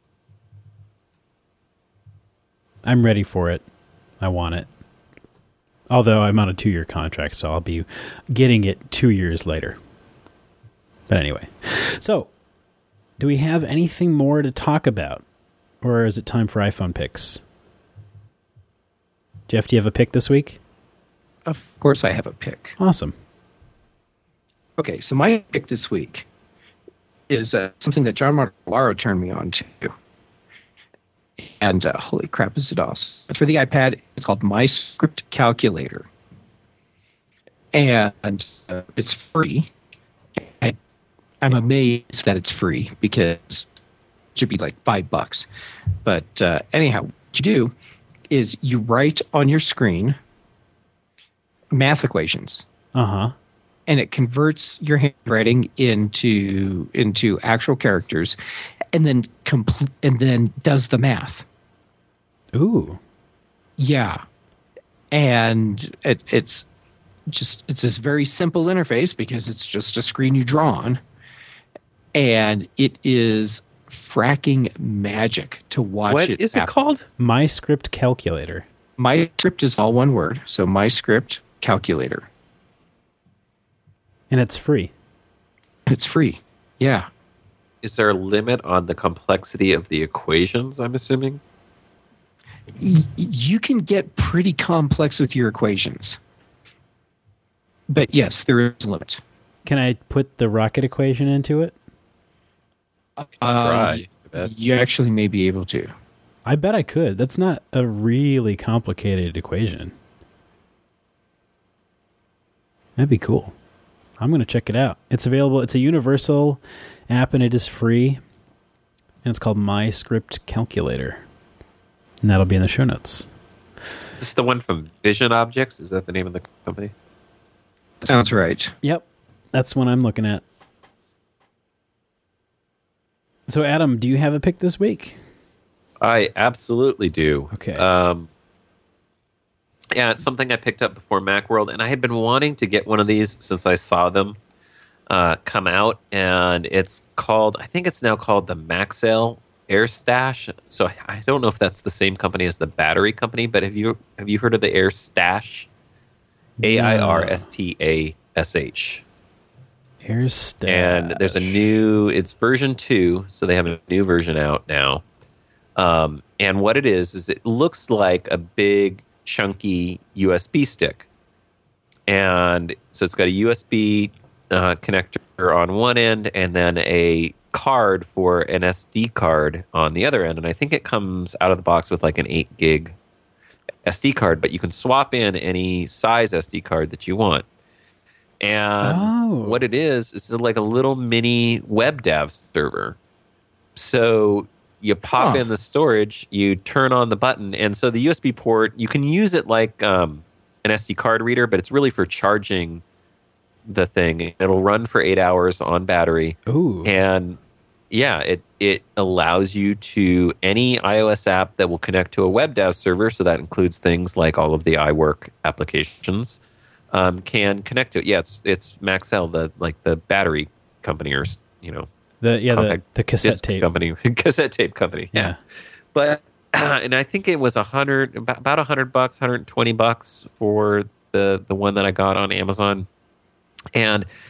I'm ready for it. I want it. Although I'm on a two-year contract, so I'll be getting it two years later. But anyway. So, do we have anything more to talk about? Or is it time for iPhone picks? Jeff, do you have a pick this week? Of course, I have a pick. Awesome. Okay, so my pick this week is uh, something that John Martellaro turned me on to. And uh, holy crap, is it awesome. For the iPad, it's called My Script Calculator. And uh, it's free. I, I'm amazed that it's free because it should be like five bucks. But uh, anyhow, what you do is you write on your screen math equations. Uh-huh. And it converts your handwriting into into actual characters, and then complete and then does the math. Ooh. Yeah, and it, it's just it's this very simple interface because it's just a screen you draw on, and it is fracking magic to watch What it. is it happen. called? My Script Calculator. My Script is all one word, so My Script Calculator. And it's free. It's free. Yeah. Is there a limit on the complexity of the equations, I'm assuming? Y- you can get pretty complex with your equations. But yes, there is a limit. Can I put the rocket equation into it? Um, Try. I bet. You actually may be able to. I bet I could. That's not a really complicated equation. That'd be cool. I'm going to check it out. It's available. It's a universal app, and it is free. And it's called My Script Calculator. And that'll be in the show notes. This is the one from Vision Objects. Is that the name of the company? Sounds right. Yep. That's one I'm looking at. So, Adam, do you have a pick this week? I absolutely do. Okay. Um, yeah, it's something I picked up before Macworld, and I had been wanting to get one of these since I saw them uh, come out, and it's called, I think it's now called the Maxell AirStash. So I don't know if that's the same company as the battery company, but have you have you heard of the AirStash? A I R S T A S H. AirStash. And there's a new, it's version two, so they have a new version out now. Um, and what it is, is it looks like a big, chunky U S B stick. And so it's got a U S B uh, connector on one end and then a card for an S D card on the other end. And I think it comes out of the box with like an eight gig S D card, but you can swap in any size S D card that you want. And Oh. what it is, is like a little mini web dev server. So you pop Huh. in the storage, you turn on the button, and so the U S B port, you can use it like um, an S D card reader, but it's really for charging the thing. It'll run for eight hours on battery. Ooh. And yeah, it, it allows you to any iOS app that will connect to a web dev server, so that includes things like all of the iWork applications, um, can connect to it. Yeah, it's, it's Maxell, the like the battery company, or you know, the yeah, the, compact the cassette disc tape. company, cassette tape company. Yeah, Yeah. but and I think it was a hundred, about about a hundred bucks, hundred twenty bucks for the the one that I got on Amazon, and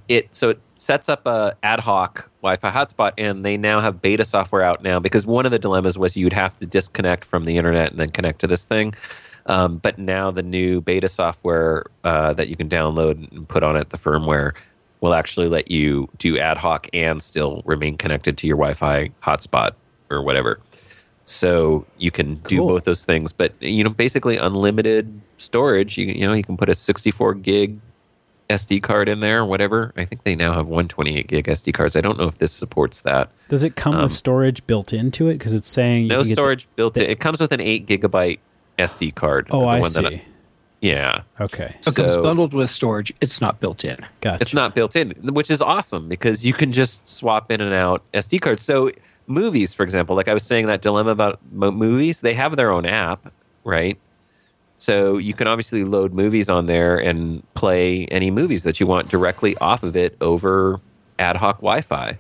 it so it sets up a ad hoc Wi-Fi hotspot, and they now have beta software out now, because one of the dilemmas was you'd have to disconnect from the internet and then connect to this thing. Um, but now the new beta software uh, that you can download and put on it, the firmware, will actually let you do ad hoc and still remain connected to your Wi-Fi hotspot or whatever. So you can do Cool. both those things, but you know, basically unlimited storage. You, you know, you can put a sixty-four gig S D card in there or whatever. I think they now have one twenty-eight gig S D cards. I don't know if this supports that. Does it come Um, with storage built into it? Because it's saying you No can get the- storage built the- in. It comes with an eight gigabyte S D card. Oh, The I one that see. yeah. Okay, So it comes So- bundled with storage. It's not built in. gotcha. It's not built in, which is awesome because you can just swap in and out S D cards. So movies, for example, like I was saying, that dilemma about mo- movies, they have their own app, right? So you can obviously load movies on there and play any movies that you want directly off of it over ad hoc Wi-Fi.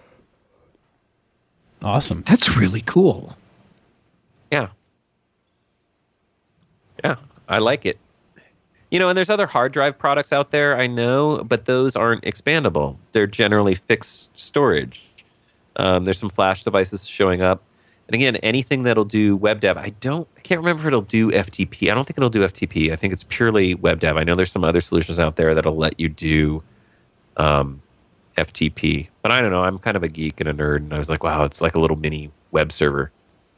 Awesome. That's really cool. Yeah. Yeah, I like it. You know, and there's other hard drive products out there, I know, but those aren't expandable. They're generally fixed storage. Um, there's some flash devices showing up. And again, anything that'll do web dev, I don't, I can't remember if it'll do F T P. I don't think it'll do F T P. I think it's purely web dev. I know there's some other solutions out there that'll let you do um, F T P. But I don't know. I'm kind of a geek and a nerd, and I was like, wow, it's like a little mini web server.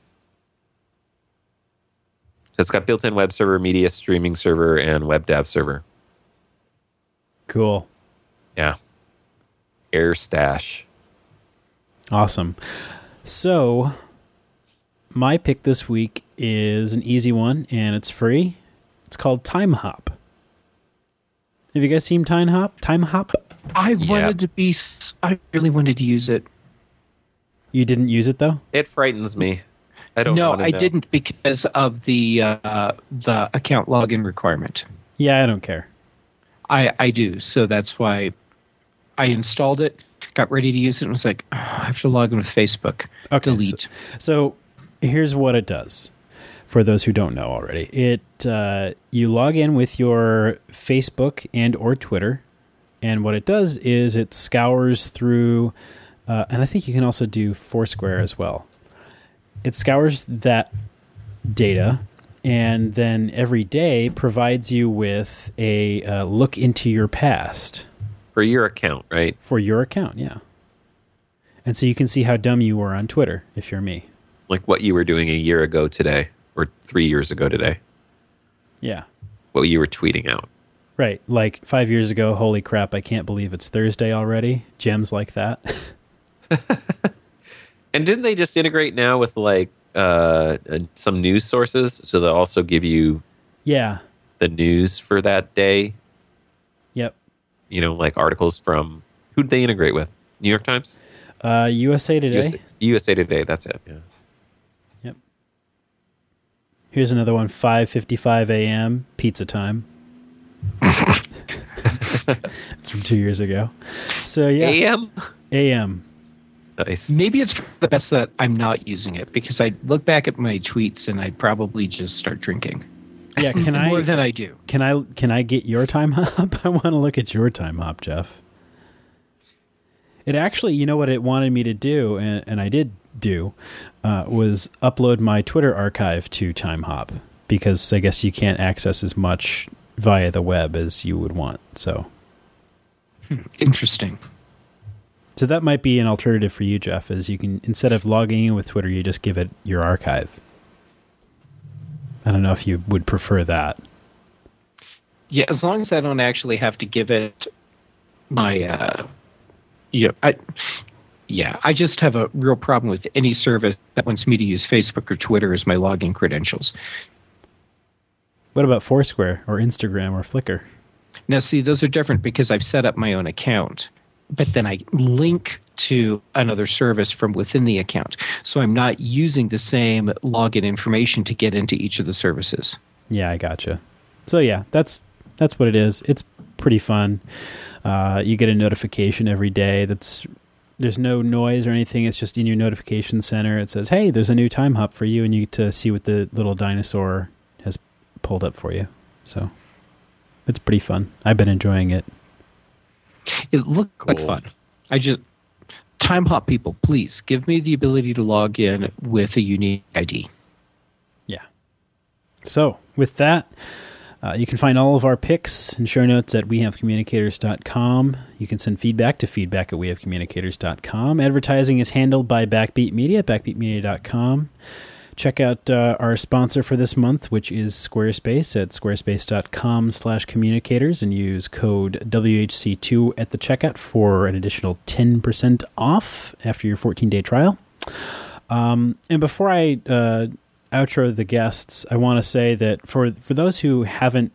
So it's got built-in web server, media streaming server, and web dev server. Cool. Yeah. Air Stash. Awesome. So, my pick this week is an easy one, and it's free. It's called Time Hop. Have you guys seen Time Hop? Time Hop? I Yeah. wanted to be. s- I really wanted to use it. You didn't use it though? It frightens me. I don't No, want to I know. didn't because of the uh, the account login requirement. Yeah, I don't care. I I do, so that's why I installed it, got ready to use it, and was like, oh, I have to log in with Facebook. Okay, Delete. So, so here's what it does. For those who don't know already, it uh, you log in with your Facebook and or Twitter, and what it does is it scours through, uh, and I think you can also do Foursquare as well. It scours that data, and then every day provides you with a uh, look into your past For your account, right? for your account. Yeah, and so you can see how dumb you were on Twitter if you're me. Like what you were doing a year ago today, or three years ago today. Yeah. What you were tweeting out. Right. Like five years ago, holy crap, I can't believe it's Thursday already. Gems like that. And didn't they just integrate now with like uh, uh, some news sources? So they'll also give you Yeah. the news for that day. Yep. You know, like articles from, who'd they integrate with? New York Times? Uh, U S A Today. U S A, U S A Today, that's it. Yeah. Yep. Here's another one, five fifty-five a.m. pizza time. It's from two years ago. So, yeah. A M? A M. Nice. Maybe it's for the best that I'm not using it because I look back at my tweets and I'd probably just start drinking Yeah, can more I than I do. can I can I get your time hop? I want to look at your time hop, Jeff. It actually, you know what it wanted me to do, and, and I did do, uh, was upload my Twitter archive to Time Hop because I guess you can't access as much via the web as you would want. So, Interesting. so that might be an alternative for you, Jeff. Is you can instead of logging in with Twitter, you just give it your archive. I don't know if you would prefer that. Yeah, as long as I don't actually have to give it my, uh, yeah, I, yeah, I just have a real problem with any service that wants me to use Facebook or Twitter as my login credentials. What about Foursquare or Instagram or Flickr? Now, see, those are different because I've set up my own account, but then I link to another service from within the account. So I'm not using the same login information to get into each of the services. Yeah, I gotcha. So yeah, that's that's what it is. It's pretty fun. Uh, you get a notification every day. That's there's no noise or anything. It's just in your notification center. It says, "Hey, there's a new time hop for you," and you get to see what the little dinosaur has pulled up for you. So it's pretty fun. I've been enjoying it. It looked Cool. like fun. I just time hop people, please give me the ability to log in with a unique I D. Yeah. So with that, uh, you can find all of our picks and show notes at we have communicators dot com. You can send feedback to feedback at we have communicators dot com. Advertising is handled by Backbeat Media, backbeat media dot com. Check out uh, our sponsor for this month, which is Squarespace at squarespace dot com slash communicators, and use code W H C two at the checkout for an additional ten percent off after your fourteen-day trial. Um, and before I uh, outro the guests, I want to say that for for those who haven't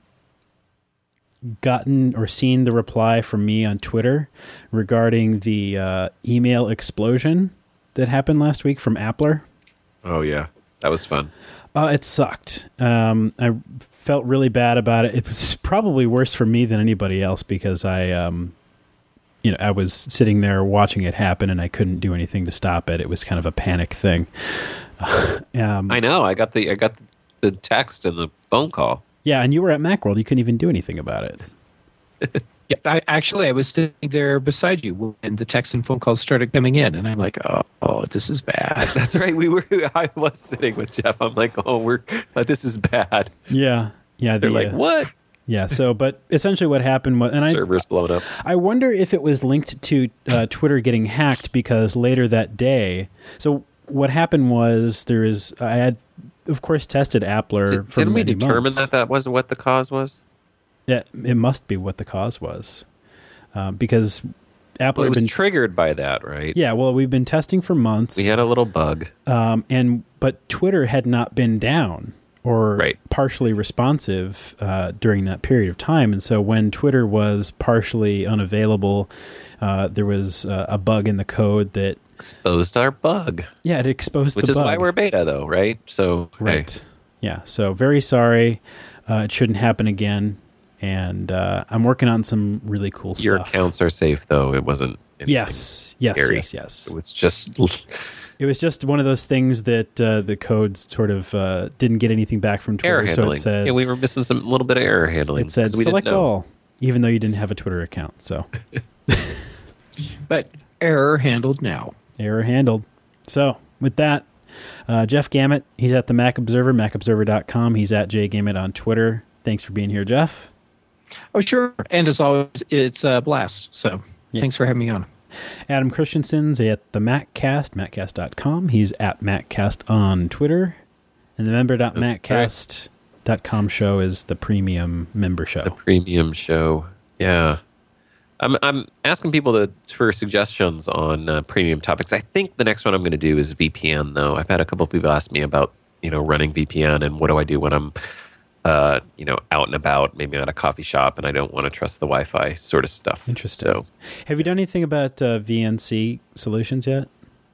gotten or seen the reply from me on Twitter regarding the uh, email explosion that happened last week from Appler. Oh, yeah. That was fun. Uh, it sucked. Um, I felt really bad about it. It was probably worse for me than anybody else because I, um, you know, I was sitting there watching it happen and I couldn't do anything to stop it. It was kind of a panic thing. um, I know. I got the I got the text and the phone call. yeah, and you were at Macworld. You couldn't even do anything about it. Yeah, I, actually, I was sitting there beside you when the text and phone calls started coming in, and I'm like, "Oh, oh this is bad." That's right. We were. I was sitting with Jeff. I'm like, "Oh, we're. Uh, this is bad." Yeah, yeah. They're the, like, uh, "What?" Yeah. So, but essentially, what happened was, and I, Servers blown up. I wonder if it was linked to uh, Twitter getting hacked because later that day. So what happened was there is I had, of course, tested Appler. Did, for didn't we many determine months. that that wasn't what the cause was? Yeah, it must be what the cause was, uh, because Appler Well, it had was been triggered by that, right? yeah. Well, we've been testing for months. We had a little bug. Um, and but Twitter had not been down or Right. partially responsive uh, during that period of time, and so when Twitter was partially unavailable, uh, there was uh, a bug in the code that Exposed our bug, yeah, it exposed which the is bug. why we're beta, though, right? So, hey. right. Yeah. So very sorry. Uh, it shouldn't happen again. And uh, I'm working on some really cool Your stuff. accounts are safe, though. It wasn't. anything Yes. Yes. scary. Yes. Yes. It was just. It was just one of those things that uh, the codes sort of uh, didn't get anything back from Twitter. Error so handling. it said, yeah, we were missing some little bit of error handling. it said 'cause we select didn't know. all, even though you didn't have a Twitter account. So But error handled now. error handled. So with that, uh, Jeff Gamet, he's at the Mac Observer, mac observer dot com. He's at jgamet on Twitter. Thanks for being here, Jeff. Oh, sure. And as always, it's a blast. So Yeah. thanks for having me on. Adam Christensen's at the MacCast, maccast dot com. He's at MacCast on Twitter. And the member dot maccast dot com show is the premium member show. The premium show. Yeah. I'm I'm asking people to for suggestions on uh, premium topics. I think the next one I'm going to do is V P N, though. I've had a couple of people ask me about, you know, running V P N and what do I do when I'm, uh, you know, out and about, maybe at a coffee shop, and I don't want to trust the Wi-Fi sort of stuff. Interesting. So Have you done anything about uh, V N C solutions yet?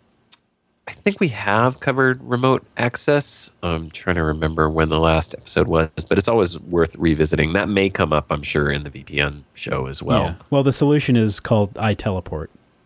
I think we have covered remote access. I'm trying to remember when the last episode was, but it's always worth revisiting. That may come up, I'm sure, in the V P N show as well. Yeah. Well, the solution is called iTeleport.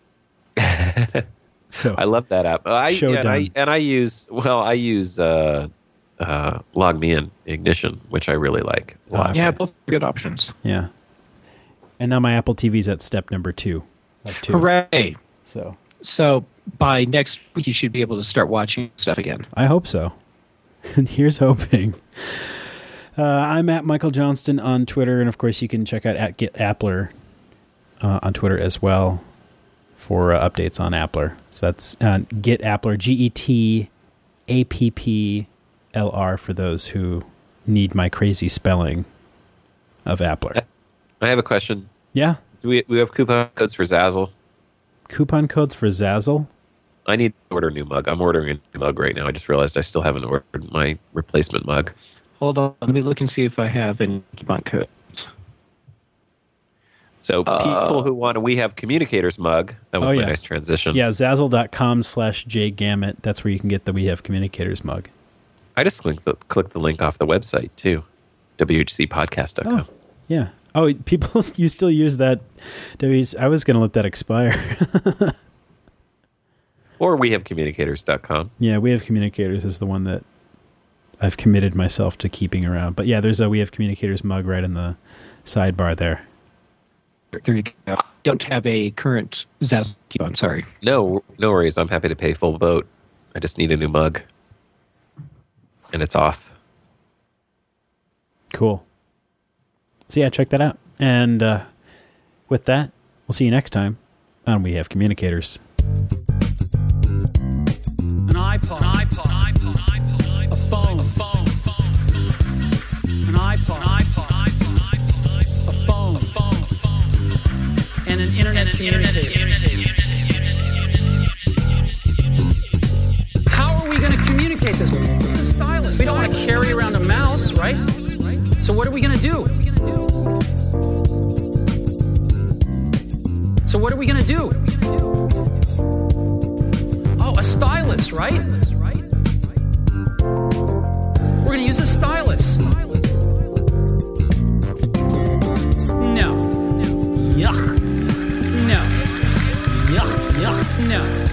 So I love that app. I, Show yeah, and I done. and I use well, I use uh, uh, LogMeIn Ignition, which I really like. a lot. Okay. Yeah, both good options. yeah. And now my Apple T V's at step number two of two. Hooray. So So by next week, you should be able to start watching stuff again. I hope so. And here's hoping. Uh, I'm at Michael Johnston on Twitter, and of course you can check out at GetAppler uh, on Twitter as well for uh, updates on Appler. So that's uh, GetAppler, G E T A P P L R for those who need my crazy spelling of Appler. I have a question. Yeah, Do we we have coupon codes for Zazzle? coupon codes for Zazzle. I need to order a new mug. I'm ordering a new mug right now. I just realized I still haven't ordered my replacement mug. Hold on. Let me look and see if I have any coupon codes. So Uh, people who want a We Have Communicators mug, that was Oh, my yeah. nice transition. Yeah, zazzle.com slash jgamut. That's where you can get the We Have Communicators mug. I just clicked the, clicked the link off the website too, w h c podcast dot com. Oh, yeah. Oh, people, you still use that. W- I was going to let that expire. Or we have communicators dot com. Yeah, We Have Communicators is the one that I've committed myself to keeping around. But yeah, there's a We Have Communicators mug right in the sidebar there. There you go. don't have a current Zazzle keyboard. I'm sorry. No, no worries. I'm happy to pay full boat. I just need a new mug. And it's off. Cool. So yeah, check that out. And uh, with that, we'll see you next time on We Have Communicators. An iPod, an iPod, an iPod, an iPod, a phone, a phone, a phone, an iPod, an iPod, an iPod, a phone, a phone, a phone, and an internet communicator. How are we going to communicate this? The stylus. We don't want to carry around a mouse, right? So what are we going to do? So what are we going to do? Oh, a stylus, right? We're going to use a stylus. No. Yuck. No. Yuck, yuck, no.